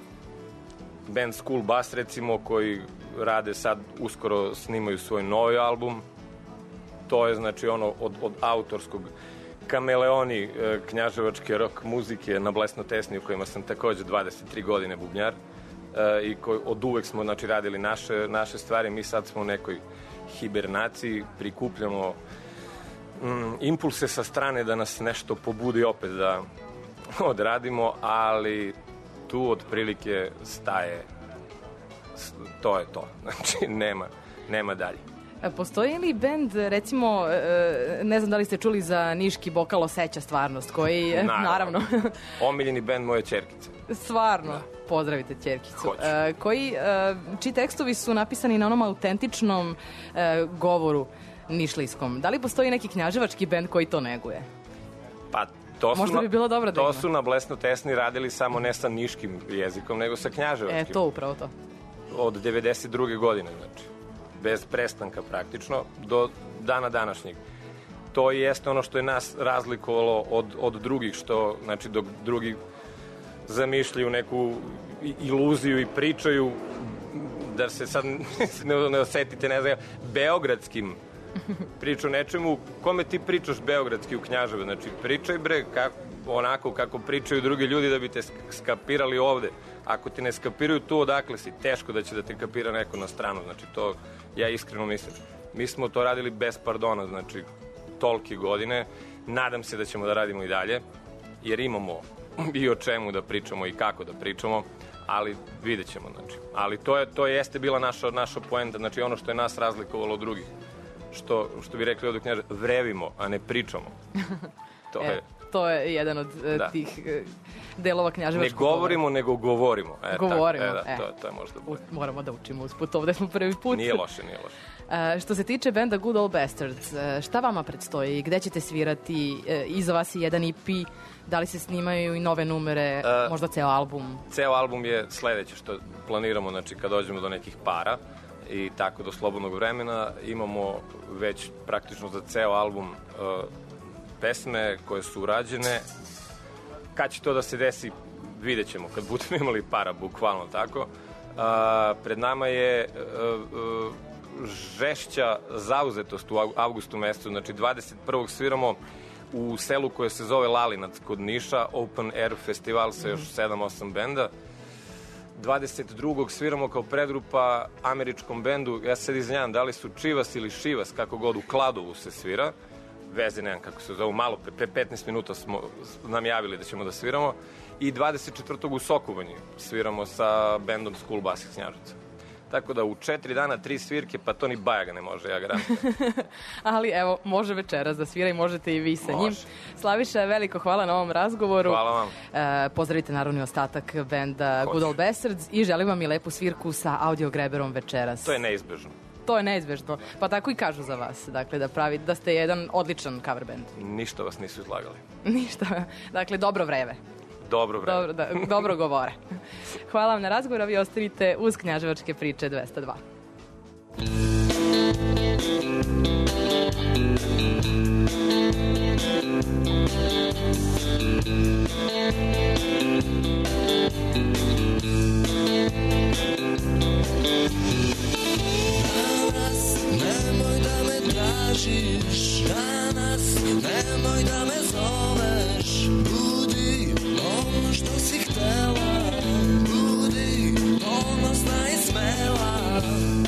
Band School Bus, recimo, koji rade sad, uskoro snimaju svoj novi album. To je, znači, ono od, od autorskog kameleoni e, knjaževačke rock muzike na Blesno Tesni, u kojima sam takođe dvadeset tri godine bubnjar e, i koji od uvek smo, znači, radili naše, naše stvari. Mi sad smo u nekoj hibernaciji, prikupljamo Mm, impulse sa strane da nas nešto pobudi opet da odradimo, ali tu otprilike staje, to je to, znači nema, nema dalje. Postoji li bend, recimo, ne znam da li ste čuli za niški Bokal Oseća stvarnost, koji, naravno... naravno. Omiljeni bend moje ćerkice. Stvarno, da. Pozdravite ćerkicu. Hoću. Koji, čiji tekstovi su napisani na onom autentičnom govoru nišlijskom. Da li postoji neki knjaževački bend koji to neguje? Pa to su, možda bi bilo dobro da to su na Blesno Tesni radili samo ne sa niškim jezikom, nego sa knjaževačkim. E, to upravo to. Od devedeset druge godine, znači. Bez prestanka praktično, do dana današnjeg. To jeste ono što je nas razlikovalo od, od drugih, što, znači, dok drugi zamišljaju neku iluziju i pričaju, da se sad ne, ne osetite, ne znam, beogradskim priču o nečemu, kome ti pričaš beogradski u Knjaževu? Znači, pričaj bre kako, onako kako pričaju drugi ljudi da bi te skapirali ovde. Ako ti ne skapiraju tu odakle si, teško da će da te kapira neko na stranu. Znači, to ja iskreno mislim. Mi smo to radili bez pardona, znači, tolike godine. Nadam se da ćemo da radimo i dalje, jer imamo i o čemu da pričamo i kako da pričamo, ali vidjet ćemo, znači. Ali to, je, to jeste bila naša, naša poenta, znači ono što je nas razlikovalo od drugih. Što, što bi rekli ovdje Knjaže, vrevimo, a ne pričamo. To je... To je jedan od da. tih delova knjaževačkog. Ne govorimo, govora. nego govorimo. E, govorimo, tako, e, da, e. To, to je možda bolje. Moramo da učimo usput, ovde smo prvi put. Nije loše, nije loše. Uh, što se tiče benda Good Old Bastards, uh, šta vama predstoji? Gde ćete svirati? Uh, iza vas je jedan E P, da li se snimaju i nove numere, uh, možda ceo album? Ceo album je sledeće što planiramo, znači kad dođemo do nekih para i tako do slobodnog vremena, imamo već praktično za ceo album uh, pesme koje su urađene. Kad će to da se desi, vidjet ćemo, kad budemo imali para, bukvalno tako. A, pred nama je a, a, žešća zauzetost u avgustu mesecu, znači dvadeset prvog sviramo u selu koje se zove Lalinac kod Niša, Open Air festival sa još sedam osam benda. dvadeset drugog sviramo kao predgrupa američkom bendu, ja sad izvinjam, da li su Čivas ili Šivas, kako god, u Kladovu se svira. Veze, nemam kako se zove, malo pre, pre petnaest minuta smo nam javili da ćemo da sviramo. I dvadeset četvrtog u Sokobanji sviramo sa bendom School Bus iz Knjaževca. Tako da u četiri dana, tri svirke, pa to ni Bajaga ne može, ja garantujem. Ali evo, može večeras da svira i možete i vi sa može. njim. Slaviša, veliko hvala na ovom razgovoru. Hvala vam. E, pozdravite naravno ostatak benda Good Old Bastards i želim vam i lepu svirku sa Audio Greberom večeras. To je neizbežno. To je neizbežno. Pa tako i kažu za vas. Dakle, da pravi, da ste jedan odličan cover band. Ništa vas nisu izlagali. Ništa. Dakle, dobro vreme. Dobro vreme. Dobro, da, dobro govore. Hvala vam na razgovor, a vi ostavite uz Knjaževačke priče dvesta dva. Nemoj da me tražiš danas, nemoj da me zoveš. Budi ono što si htela, budi ponosna i smela.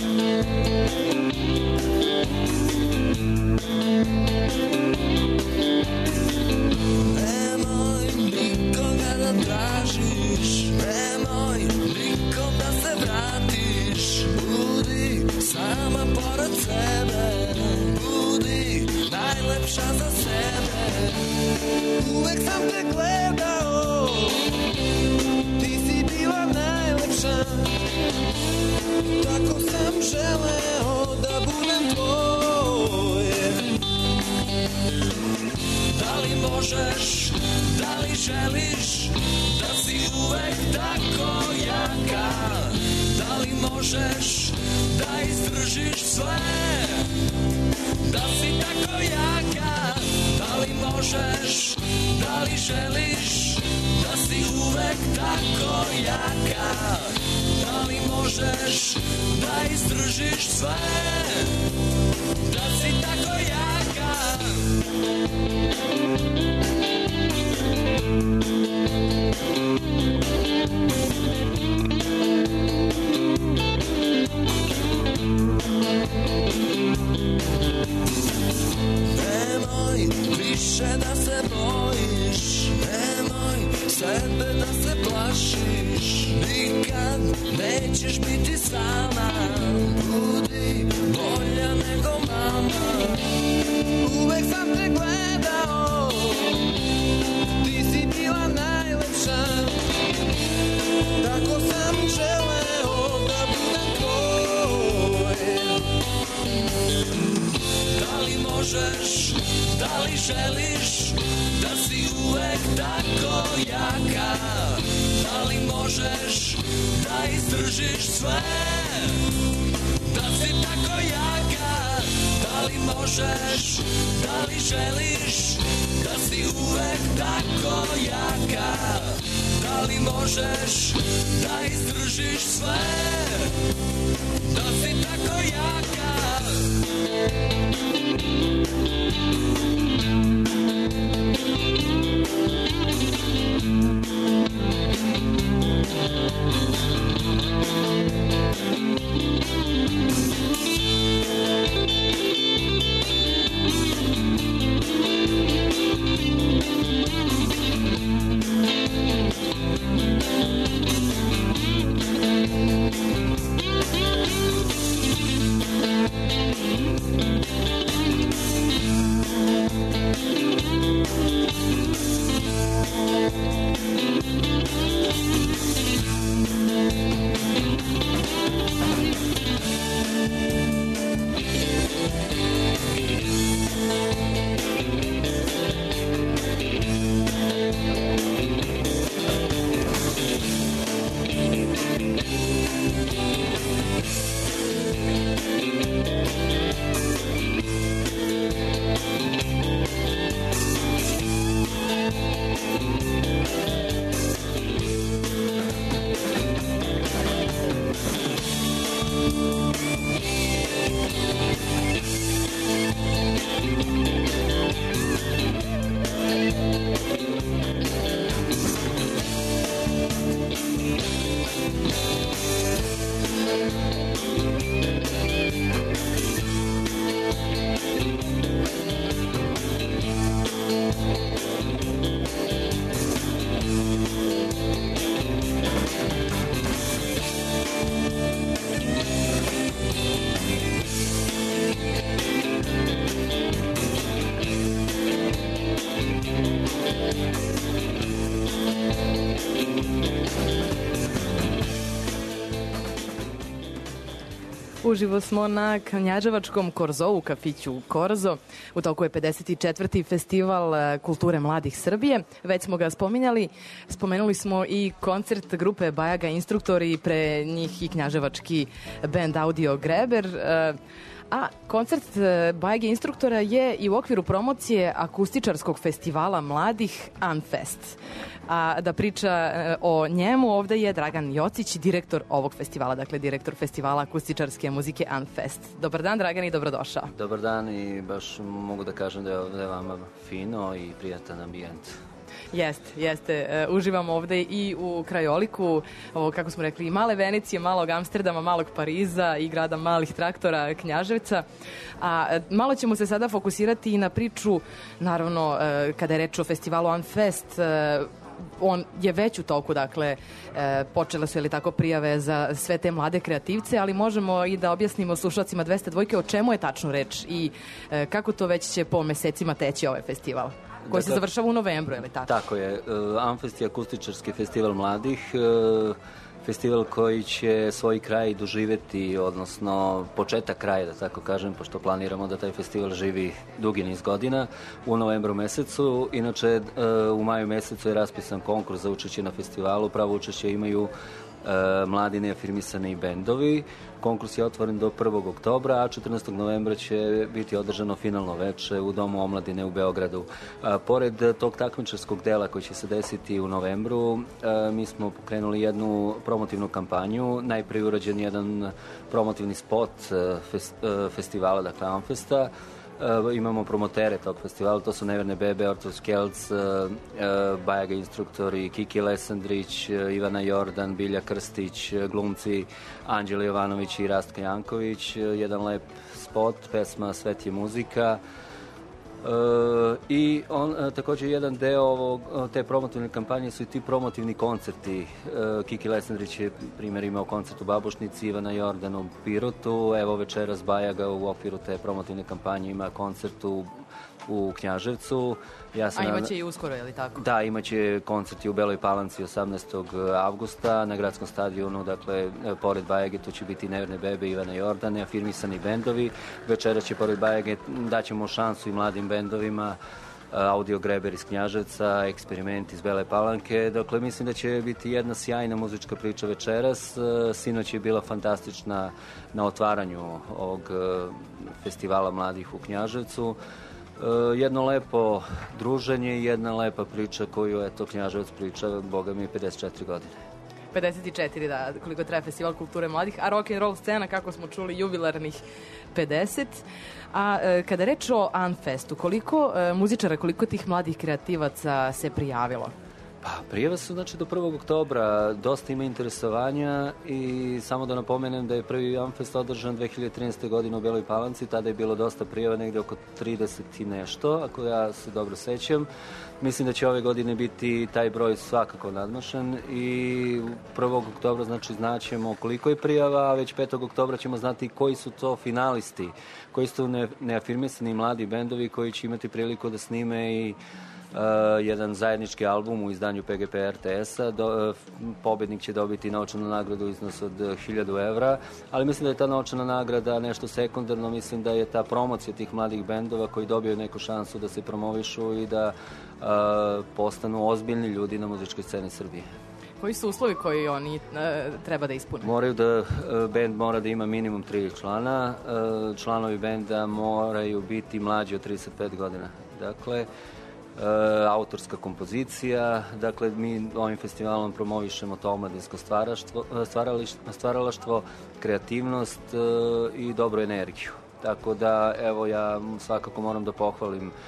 Nemoj nikoga da tražiš, nemoj nikom da se vratiš. Budi sama pored sebe, budi najlepša za sebe. Uvek sam te gledao, ti si bila najlepša. Tako sam želeo da budem tvoje. Da li možeš, da li želiš da si uvek tako jaka? Da li možeš da izdržiš sve, da si tako jaka? Da li možeš, da li želiš da si uvek tako jaka? Da li možeš da izdržiš sve, da si tako jaka? Nemoj više da se bojiš, nemoj sebe da se plašiš. Nikad nećeš biti sama, budi bolja nego mama. Uvek sam te gledao, ti si bila najlepša. Tako sam želeo da budem tvoje. Da li možeš, da li želiš da si uvek tako jaka? Da li možeš da izdržiš sve, da si tako jaka? Da li možeš, da li želiš da si uvek tako jaka? Da li možeš da izdržiš sve, Uživo smo na Knjaževačkom Korzo u kafiću Korzo. U toku je pedeset četvrti festival kulture mladih Srbije. Već smo ga spominjali. Spomenuli smo i koncert grupe Bajaga Instruktori, pre njih i knjaževački band Audio Greber. A koncert Bajage Instruktora je i u okviru promocije akustičarskog festivala mladih Unfest. A da priča o njemu ovde je Dragan Jocić, direktor ovog festivala, dakle direktor festivala akustičarske muzike Unfest. Dobar dan, Dragan, i dobrodošao. Dobar dan, i baš mogu da kažem da je ovde vama fino i prijatan ambijent. Jeste, jeste. E, uživamo ovde i u krajoliku, ovo, kako smo rekli, i male Venicije, malog Amsterdama, malog Pariza i grada malih traktora Knjaževca. A e, malo ćemo se sada fokusirati i na priču, naravno, e, kada je reč o festivalu Unfest, e, on je već u toku, dakle, e, počele su, ili tako, prijave za sve te mlade kreativce, ali možemo i da objasnimo slušalcima dvesta dva o čemu je tačno reč i e, kako to već će po mesecima teći ovaj festival, koji dakle, se završava u novembru, je li tako? Tako je. Uh, Unfest je akustičarski festival mladih, uh, festival koji će svoj kraj doživeti, odnosno početak kraja, da tako kažem, pošto planiramo da taj festival živi dugi niz godina, u novembru mesecu. Inače, uh, u maju mesecu je raspisan konkurs za učešće na festivalu. Pravo učešće imaju E, mladi neafirmisani bendovi. Konkurs je otvoren do prvog oktobra, a četrnaestog novembra će biti održano finalno veče u Domu omladine u Beogradu. A, pored tog takmičarskog dela koji će se desiti u novembru, a, mi smo pokrenuli jednu promotivnu kampanju. Najprije urađen jedan promotivni spot fest, festivala, dakle Unfesta. Uh, imamo promotere tog festivala, to su Neverne bebe, Ortos Kelc, uh, uh, Bajaga Instruktori, Kiki Lesandrić, uh, Ivana Jordan, Bilja Krstić, uh, glumci Anđela Jovanović i Rastka Janković, uh, jedan lep spot, pesma Svet je muzika. Uh, i on, uh, također jedan deo ovog, te promotivne kampanje su i ti promotivni koncerti. Uh, Kiki Lesandrić je primjer imao koncert u Babušnici, Ivana Jordan u Pirotu, evo večeras Bajaga u okviru te promotivne kampanje ima koncert u, u Knjaževcu. Ja sam A imaće i uskoro, je li tako? Da, imaće koncerti u Beloj Palanci osamnaestog avgusta na gradskom stadionu, dakle, pored Bajage tu će biti Neverne bebe, Ivana Jordan, afirmisani bendovi. Večera će pored Bajage daćemo šansu i mladim bendovima, Audio Greber iz Knjaževca, Eksperiment iz Bele Palanke. Dakle, mislim da će biti jedna sjajna muzička priča večeras. Sinoć je bila fantastična na otvaranju ovog festivala mladih u Knjaževcu. Uh, jedno lepo druženje i jedna lepa priča koju, eto, Knjaževac priča, boga mi, pedeset četiri godine. pedeset četiri, da, koliko traje festival kulture mladih, a rock and roll scena, kako smo čuli, jubilarnih pedeset. A e, kada reč o Unfestu, koliko e, muzičara, koliko tih mladih kreativaca se prijavilo? Pa, prijava su, znači, do prvog oktobra, dosta ima interesovanja i samo da napomenem da je prvi Unfest održan dve hiljade trinaeste. godine u Beloj Palanci, tada je bilo dosta prijava, negde oko trideset i nešto, ako ja se dobro sećam. Mislim da će ove godine biti taj broj svakako nadmašen i prvog oktobra, znači, znaćemo koliko je prijava, a već petog oktobra ćemo znati koji su to finalisti, koji su ne, neafirmisani mladi bendovi koji će imati priliku da snime i Uh, jedan zajednički album u izdanju P G P R T S-a. Do, uh, pobednik će dobiti novčanu nagradu u iznosu od hiljadu evra, ali mislim da je ta novčana nagrada nešto sekundarno. Mislim da je ta promocija tih mladih bendova koji dobiju neku šansu da se promovišu i da uh, postanu ozbiljni ljudi na muzičkoj sceni Srbije. Koji su uslovi koji oni uh, treba da ispune? Moraju da, uh, bend mora da ima minimum tri člana, uh, članovi benda moraju biti mlađi od trideset pet godina. Dakle, E, autorska kompozicija, dakle mi ovim festivalom promovišemo to omladinsko stvaralaštvo, kreativnost e, i dobru energiju. Tako da, evo, ja svakako moram da pohvalim e,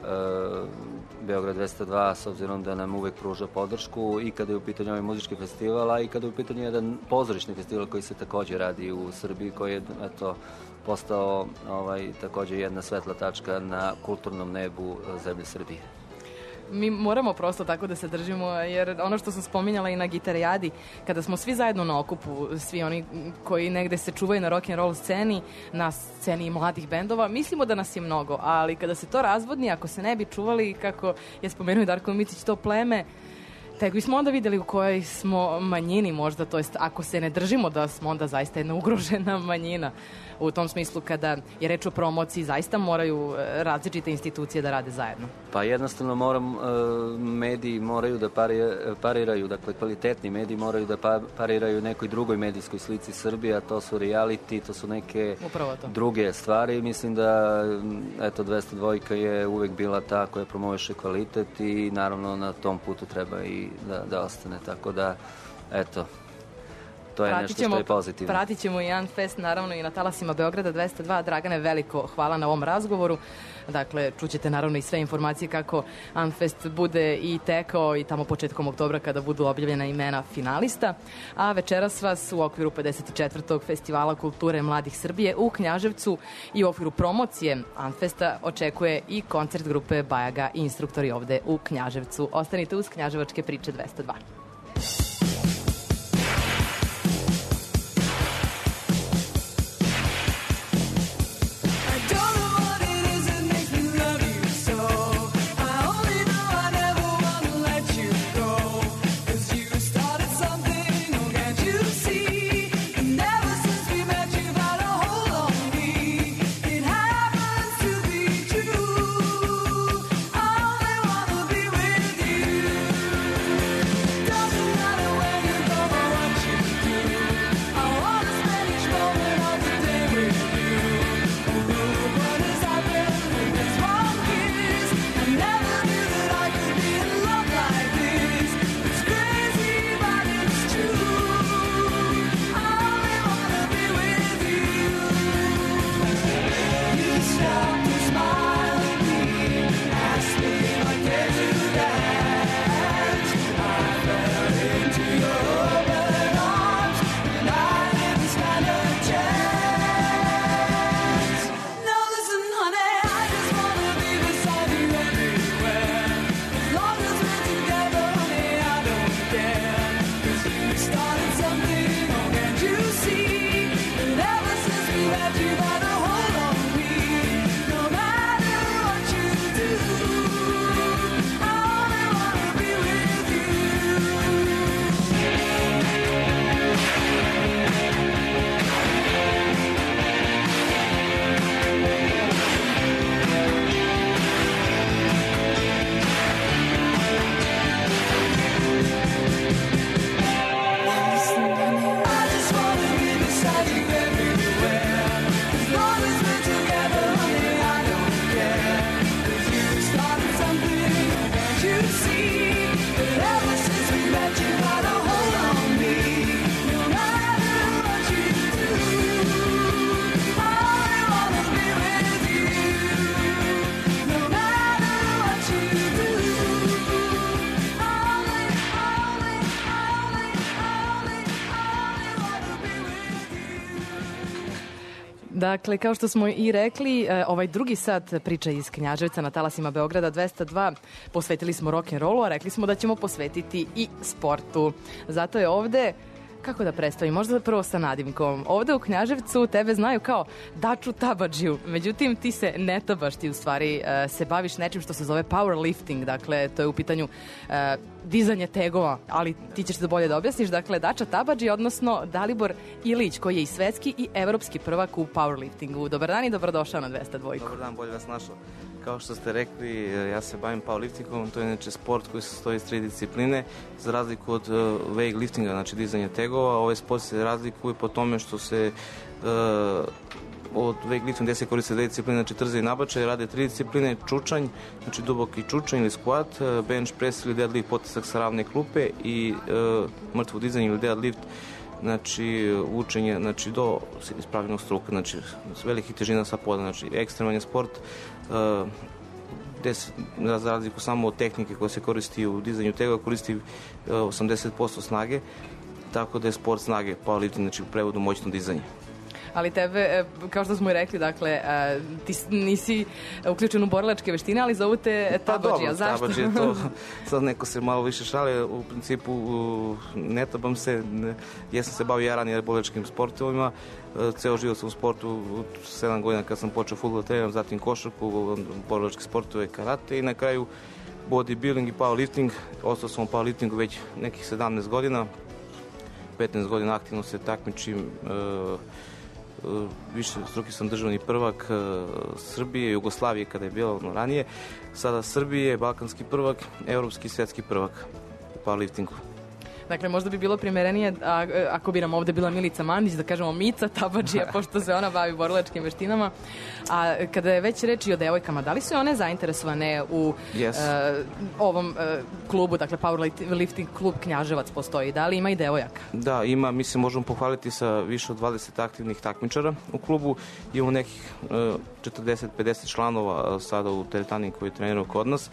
Beograd dvesta dva, s obzirom da nam uvek pruža podršku i kada je u pitanju ovaj muzički festival, a i kada je u pitanju jedan pozorišni festival koji se takođe radi u Srbiji, koji je, eto, postao ovaj, takođe jedna svetla tačka na kulturnom nebu zemlje Srbije. Mi moramo prosto tako da se držimo, jer ono što sam spominjala i na Gitarijadi, kada smo svi zajedno na okupu, svi oni koji negde se čuvaju na rock and roll sceni, na sceni mladih bendova, mislimo da nas je mnogo, ali kada se to razvodni, ako se ne bi čuvali, kako je spomenuo Darko Micić, to pleme, tek bismo onda videli u kojoj smo manjini možda, to jest ako se ne držimo da smo onda zaista jedna ugrožena manjina. U tom smislu kada je reč o promociji zaista moraju različite institucije da rade zajedno. Pa jednostavno moram, mediji moraju da pariraju, dakle kvalitetni mediji moraju da pariraju nekoj drugoj medijskoj slici Srbije, a to su reality, to su neke druge stvari. Mislim da eto dvesta dva je uvek bila ta koja promoviše kvalitet i naravno na tom putu treba i da, da ostane, tako da eto, to je pratit nešto ćemo, što je pozitivno. Pratit ćemo i Unfest naravno i na talasima Beograda dvesta dva. Dragane, veliko hvala na ovom razgovoru. Dakle, čućete naravno i sve informacije kako Unfest bude i tekao i tamo početkom oktobra kada budu objavljena imena finalista. A večeras vas u okviru pedeset četvrtog Festivala kulture mladih Srbije u Knjaževcu i u okviru promocije Unfesta očekuje i koncert grupe Bajaga i instruktori ovde u Knjaževcu. Ostanite uz Knjaževačke priče dvesta dva. Dakle, kao što smo i rekli, ovaj drugi sat priča iz Knjaževca na talasima Beograda dvesta dva posvetili smo rock'n'rollu, a rekli smo da ćemo posvetiti i sportu. Zato je ovde, kako da predstavim, možda prvo sa nadimkom. Ovde u Knjaževcu tebe znaju kao Daču Tabadžiju, međutim ti se ne tabaš, ti u stvari se baviš nečim što se zove powerlifting, dakle to je u pitanju dizanje tegova, ali ti ćeš se bolje da objasniš. Dakle, Dača Tabadži, odnosno Dalibor Ilić, koji je i svetski i evropski prvak u powerliftingu. Dobar dan i dobrodošao na dvesta dva. Dobar dan, bolje vas našao. Kao što ste rekli, ja se bavim powerliftingom, to je inače sport koji se sastoji iz tri discipline, za razliku od uh, weightliftinga, znači dizanja tegova. Ovaj sport se razlikuje po tome što se uh, od weightliftinga gde se koriste dve discipline, znači trza i nabačaj, rade tri discipline, čučanj, znači duboki čučanj ili squat, bench press ili deadlift, potisak sa ravne klupe i uh, mrtvo dizanje ili deadlift, znači učenje, znači do ispravljenog struka, znači veliki težina sa poda, znači ekstreman je sport, uh, gde se, za razliku samo od tehnike koja se koristi u dizanju tegova, koristi uh, osamdeset posto snage, tako da je sport snage, powerlifting, znači u prevodu moćno dizanje. Ali tebe, kao što smo i rekli, dakle, ti nisi uključen u borilačke veštine, ali zovu te Tabadžija. Pa dobro, Tabadžija, to sad neko se malo više šale, u principu ne tabam se, jesam se bavio ja ranije borilačkim sportovima, ceo život sam u sportu, sedam godina kad sam počeo fudbal treniram, zatim košarku, borilačke sportove, karate i na kraju bodybuilding i powerlifting. Ostao sam u powerliftingu već nekih sedamnaest godina, petnaest godina aktivno se takmičim, uh, uh, više struki sam državni prvak uh, Srbije, Jugoslavije kada je bilo ono ranije, sada Srbije, balkanski prvak, evropski i svetski prvak u powerliftingu. Dakle, možda bi bilo primerenije a, ako bi nam ovde bila Milica Mandić, da kažemo Mica Tabadžija, pošto se ona bavi borilačkim veštinama. A kada je već reč i o devojkama, da li su one zainteresovane u yes. uh, ovom uh, klubu, dakle Powerlifting klub Knjaževac postoji, da li ima i devojaka? Da, ima, mi se možemo pohvaliti sa više od dvadeset aktivnih takmičara u klubu. Imamo nekih uh, četrdeset do pedeset članova uh, sada u teretani koji treniraju kod nas.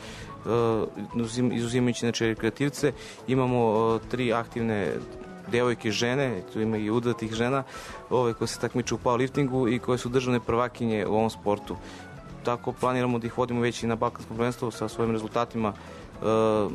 Uh, izuzimajući znači rekreativce, imamo uh, tri aktivne devojke žene, tu ima i udatih žena, ove koje se takmiče u powerliftingu i koje su državne prvakinje u ovom sportu. Tako planiramo da ih vodimo već i na balkansko prvenstvo sa svojim rezultatima. Uh,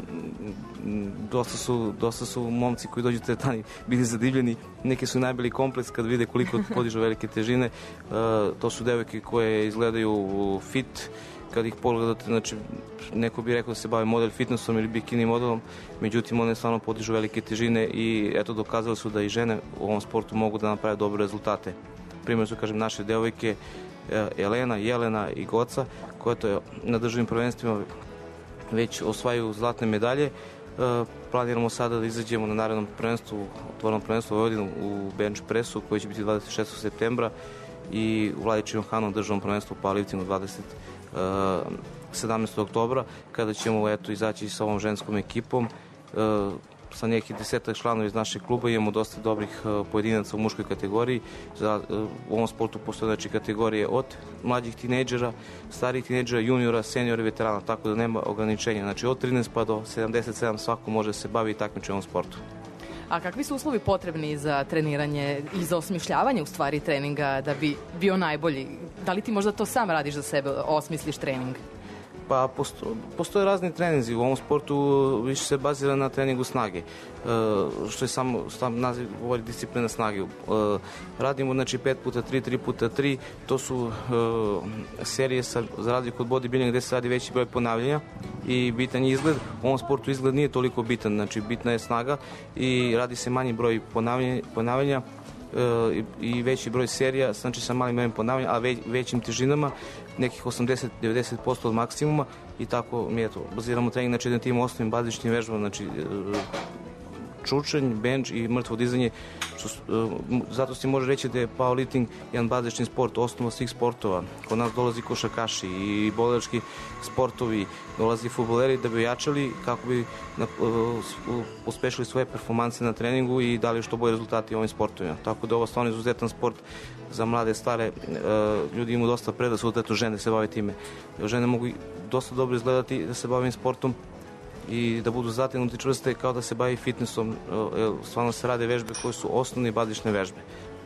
dosta su, dosta su momci koji dođu u teretani bili zadivljeni, neki su najbolji kompleks kad vide koliko podižu velike težine. Uh, to su devojke koje izgledaju fit, kad ih pogledate, znači neko bi rekao da se bave model fitnessom ili bikini modelom, međutim one stvarno podižu velike težine i eto dokazali su da i žene u ovom sportu mogu da naprave dobre rezultate. Primjer su, kažem, naše devojke Elena, Jelena i Goca, koje to na državnim prvenstvima već osvajaju zlatne medalje. Planiramo sada da izađemo na narednom prvenstvu, otvorenom prvenstvu u Vojvodinu u bench pressu koji će biti dvadeset šestog septembra i u Vladičinom Hanom državnom prvenstvu u powerliftingu dvadeset sedamnaestog oktobra, kada ćemo eto izaći sa ovom ženskom ekipom. Sa nekih desetak članova iz našeg kluba imamo dosta dobrih pojedinaca u muškoj kategoriji. Za, u ovom sportu postoje znači kategorije od mlađih tinejdžera, starih tinejdžera, juniora, seniora i veterana, tako da nema ograničenja. Znači od trinaest pa do sedamdeset sedam svako može se baviti takmičenjem u ovom sportu. A kakvi su uslovi potrebni za treniranje i za osmišljavanje u stvari treninga da bi bio najbolji? Da li ti možda to sam radiš za sebe, osmisliš trening? Pa posto, postoje razni treninzi. U ovom sportu više se bazira na treningu snage, e, što je samo sam naziv govori disciplina snage. E, radimo znači pet puta tri, tri puta tri, to su e, serije sa, za razliku od bodybuildinga gde se radi veći broj ponavljanja i bitan je izgled. U ovom sportu izgled nije toliko bitan, znači bitna je snaga i radi se manji broj ponavljanja, ponavljanja e, i veći broj serija, znači sa malim brojem ponavljanja, a već, većim težinama, nekih osamdeset do devedeset posto od maksimuma i tako mi eto, baziramo trening znači na tim osnovnim bazičnim vežbama, znači čučanj, bench i mrtvo dizanje. Što, zato se može reći da je powerlifting jedan bazični sport, osnova svih sportova. Kod nas dolazi košarkaši i bolilački sportovi, dolazi fudbaleri da bi ojačali kako bi uspešili svoje performanse na treningu i dali što bolje rezultati ovim sportovima. Tako da je ovo stvarno izuzetan sport za mlade, stare, ljudi imaju dosta predrasuda, eto žene se bave time. Žene mogu dosta dobro izgledati da se bavim sportom i da budu zategnuti čvrste kao da se bavi fitnessom. Stvarno se rade vežbe koje su osnovne i bazične vežbe.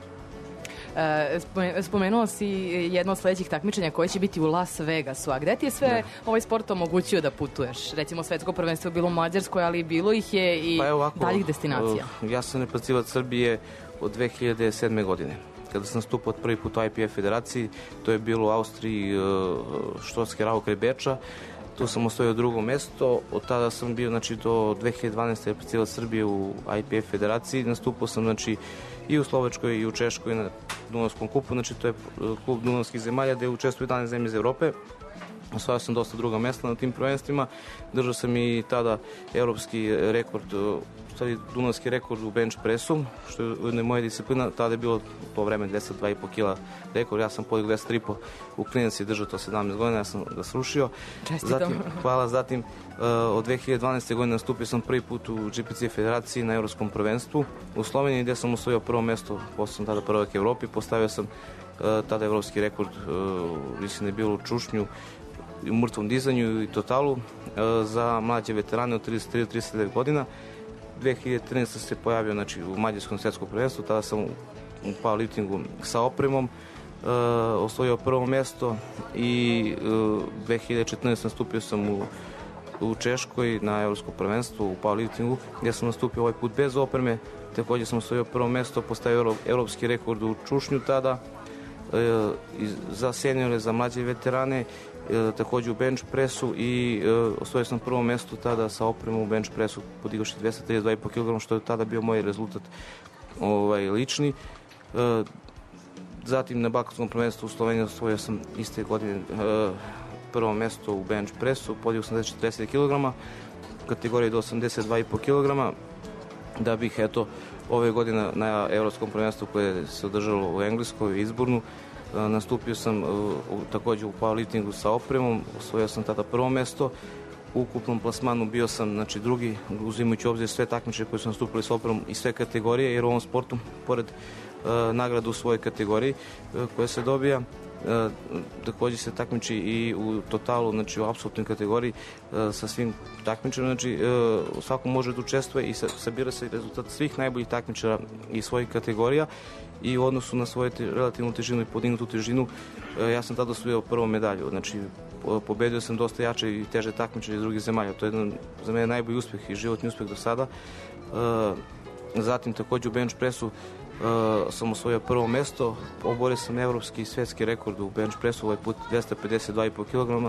E, spomenuo si jedno od sledećih takmičenja koje će biti u Las Vegasu, a gde ti je sve ne. ovaj sport omogućio da putuješ? Recimo svetsko prvenstvo je bilo u Mađarskoj, ali bilo ih je i pa ovako, daljih destinacija. Ja sam reprezentativac Srbije od dve hiljade sedme godine. Kada sam stupao prvi put u I P F federaciji, to je bilo u Austriji, Štrotske Rauke Beča. Tu sam osvojio drugo mesto, od tada sam bio znači, do dve hiljade dvanaeste reprezentativac Srbije u I P F federaciji. Nastupao sam znači, i u Slovačkoj i u Češkoj na Dunavskom kupu, znači to je klub dunavskih zemalja gde učestvuju jedanaest zemlje iz Evrope. Osvojio sam dosta druga mesta na tim prvenstvima. Držao sam i tada evropski rekord, u stvari dunavski rekord u bench pressu, što je ujedno moja disciplina. Tada je bilo to vreme dvesta dva i po kila rekord. Ja sam podigao dvesta tri i po u klinac i držao to sedamnaest godina, ja sam ga srušio. Čestitam. Zatim, hvala, zatim uh, od dve hiljade dvanaeste. godine nastupio sam prvi put u G P C federaciji na evropskom prvenstvu u Sloveniji, gde sam osvojio prvo mesto, posle sam tada prvak Evropi, postavio sam uh, tada evropski rekord, uh, mislim da je bilo u čušnju, u mrtvom dizanju i totalu za mlađe veterane od trideset tri do trideset devet godina. dve hiljade trinaeste. se pojavio znači, u mađarskom svetskom prvenstvu, tada sam u powerliftingu sa opremom uh, osvojio prvo mesto i uh, dve hiljade četrnaeste. nastupio sam u, u Češkoj na evropskom prvenstvu u powerliftingu, gdje sam nastupio ovaj put bez opreme. Također sam osvojio prvo mesto, postavio evropski rekord u čušnju tada. za seniore, za mlađe veterane, takođe u bench presu i osvojio sam prvo mesto tada sa opremom u bench presu, podigavši dvesta trideset dva i po kilograma, što je tada bio moj rezultat ovaj, lični. Zatim na balkanskom prvenstvu u Sloveniji osvojio sam iste godine prvo mesto u bench presu, podigao sam četrdeset kilograma, u kategoriji do osamdeset dva i po kilograma, da bih eto ove godine na evropskom prvenstvu koje se održalo u Engleskoj, u Izburnu, nastupio sam takođe u powerliftingu sa opremom, osvojio sam tada prvo mesto, u ukupnom plasmanu bio sam znači, drugi, uzimajući obzir sve takmičare koji su nastupili sa opremom i sve kategorije, jer u ovom sportu, pored uh, nagrada u svojoj kategoriji uh, koja se dobija, uh, takođe se takmiči i u totalu, znači u apsolutnoj kategoriji uh, sa svim takmičarima, znači uh, svako može da učestvuje i sa, sabira se rezultat svih najboljih takmičara iz svojih kategorija i u odnosu na svoju te, relativnu težinu i podignutu težinu, uh, ja sam tada osvojio prvu medalju, znači pobedio sam dosta jače i teže takmičare iz drugih zemalja. To je jedan, za mene najbolji uspeh i životni uspeh do sada. Uh, zatim takođe u bench pressu uh, sam osvojio prvo mesto, oborio sam evropski i svetski rekord u bench pressu, ovaj put dvesta pedeset dva i po kilograma.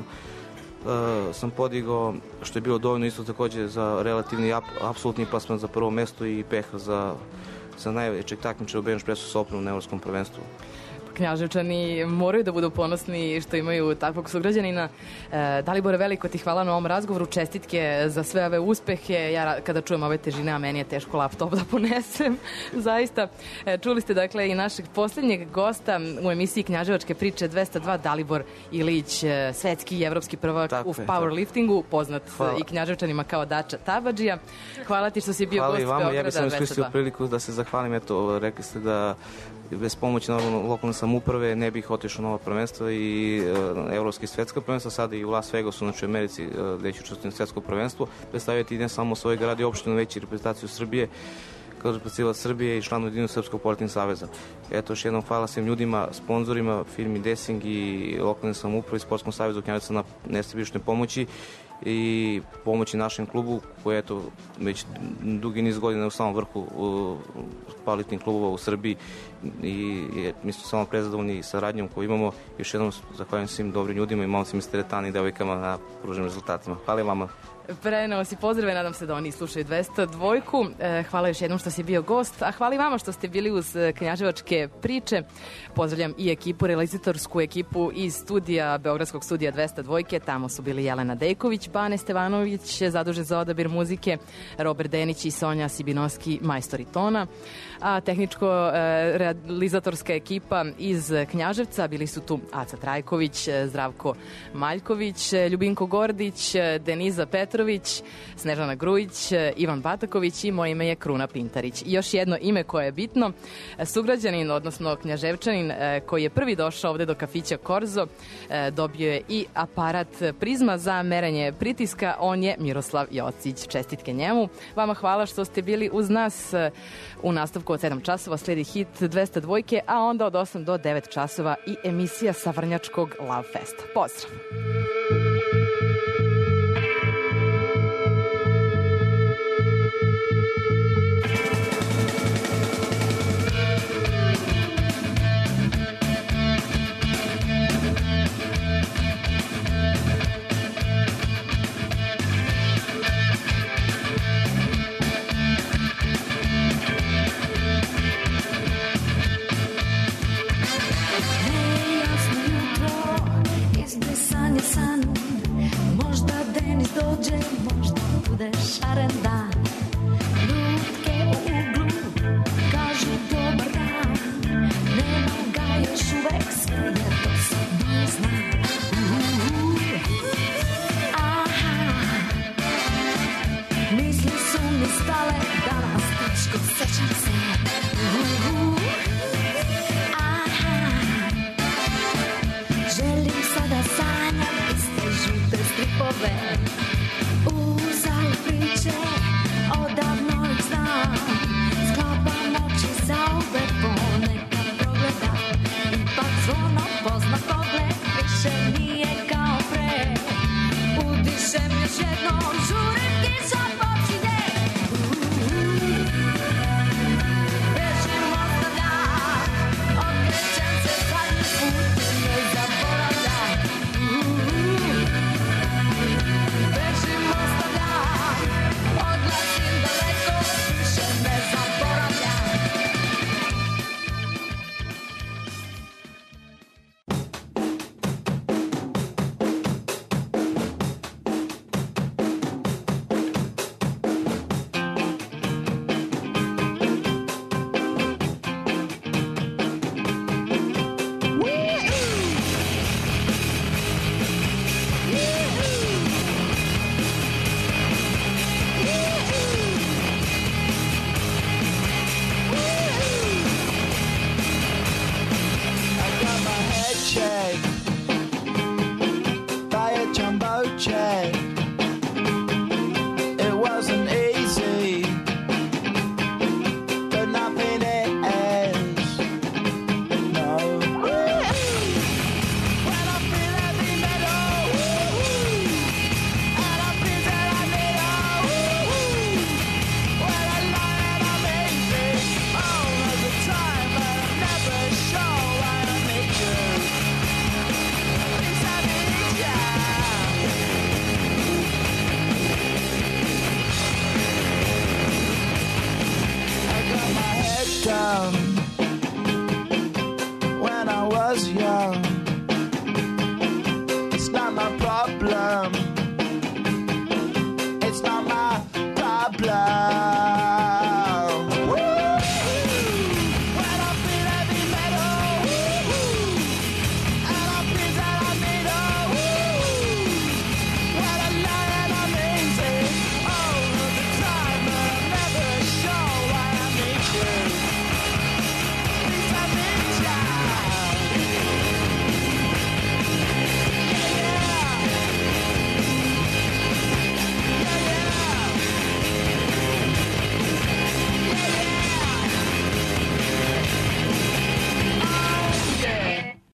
Uh, sam podigao, što je bilo dovoljno isto takođe za relativni ap, apsolutni plasman za prvo mesto i peha za, za najvećeg takmičara u bench pressu sa opremom na evropskom prvenstvu. Knjaževčani moraju da budu ponosni što imaju takvog sugrađanina. E, Dalibore, veliko ti hvala na ovom razgovoru, čestitke za sve ove uspehe. Ja kada čujem ove težine, a meni je teško laptop da ponesem, zaista. E, čuli ste dakle i našeg poslednjeg gosta u emisiji Knjaževačke priče dvesta dva, Dalibor Ilić, svetski i evropski prvak tako u powerliftingu, poznat hvala. I knjaževčanima kao Dača Tabadžija. Hvala ti što si bio hvala gost Beograda Beograda dvesta dva. Ja bih sam iskoristio priliku da se zahvalim, eto, rekli ste da bez pomoći normalno lokalne samouprave ne bih otišao na ova prvenstva i uh, evropski svetska prvenstva, sada i u Las Vegasu, znači u Americi, uh, gde ću učestvovati na svetsko prvenstvo, predstavljati ne samo svoj grad i opštinu, već i reprezentaciju Srbije, kao reprezentativac Srbije i članu Jedinog Srpskog powerlifting saveza. Eto, još jednom hvala svim ljudima, sponzorima, firmi Desing i lokalne samouprave i Sportskom savezu Knjaževca na nesebičnoj pomoći i pomoći našem klubu koji je eto već dugi niz godina u samom vrhu powerlifting klubova u Srbiji i mi smo samo prezadovoljni saradnjom koju imamo. Još jednom zahvaljujem svim dobrim ljudima i momcima iz teretana i devojkama na pruženim rezultatima. Hvala vama. Preneo si pozdrave, nadam se da oni slušaju dvesta dva. Hvala još jednom što si bio gost, a hvala i vama što ste bili uz Knjaževačke priče. Pozdravljam i ekipu, realizatorsku ekipu iz studija, Beogradskog studija dvesta dva. Tamo su bili Jelena Dejković, Bane Stevanović, zadužen za odabir muzike, Robert Denić i Sonja Sibinovski, majstori tona. A tehničko-realizatorska ekipa iz Knjaževca, bili su tu Aca Trajković, Zdravko Maljković, Ljubinko Gordić, Deniza Petrović, Snežana Grujić, Ivan Bataković i moje ime je Kruna Pintarić. I još jedno ime koje je bitno, sugrađanin, odnosno knjaževčanin koji je prvi došao ovde do kafića Korzo, dobio je i aparat Prizma za merenje pritiska, on je Miroslav Jocić. Čestitke njemu. Vama hvala što ste bili uz nas. U nastavku od sedam časova sledi hit dvesta dva, a onda od osam do devet časova i emisija sa Vrnjačkog Love Festa. Pozdrav! Dođe, možda bude šaren dan. Lutke u uglu kažu dobar dan. Nema ga još uvek sve, jer to sad ne znam. Aha, misli su mi stale danas, teško sećam se. Aha, želim sada sanjam iste žute stripove. Uzalud priče, odavno ih znam. Sklapam oči za obe, ponekad progledam. Ipak zvono pozna pogled, više nije kao pre. Udišem još jednom, žurim.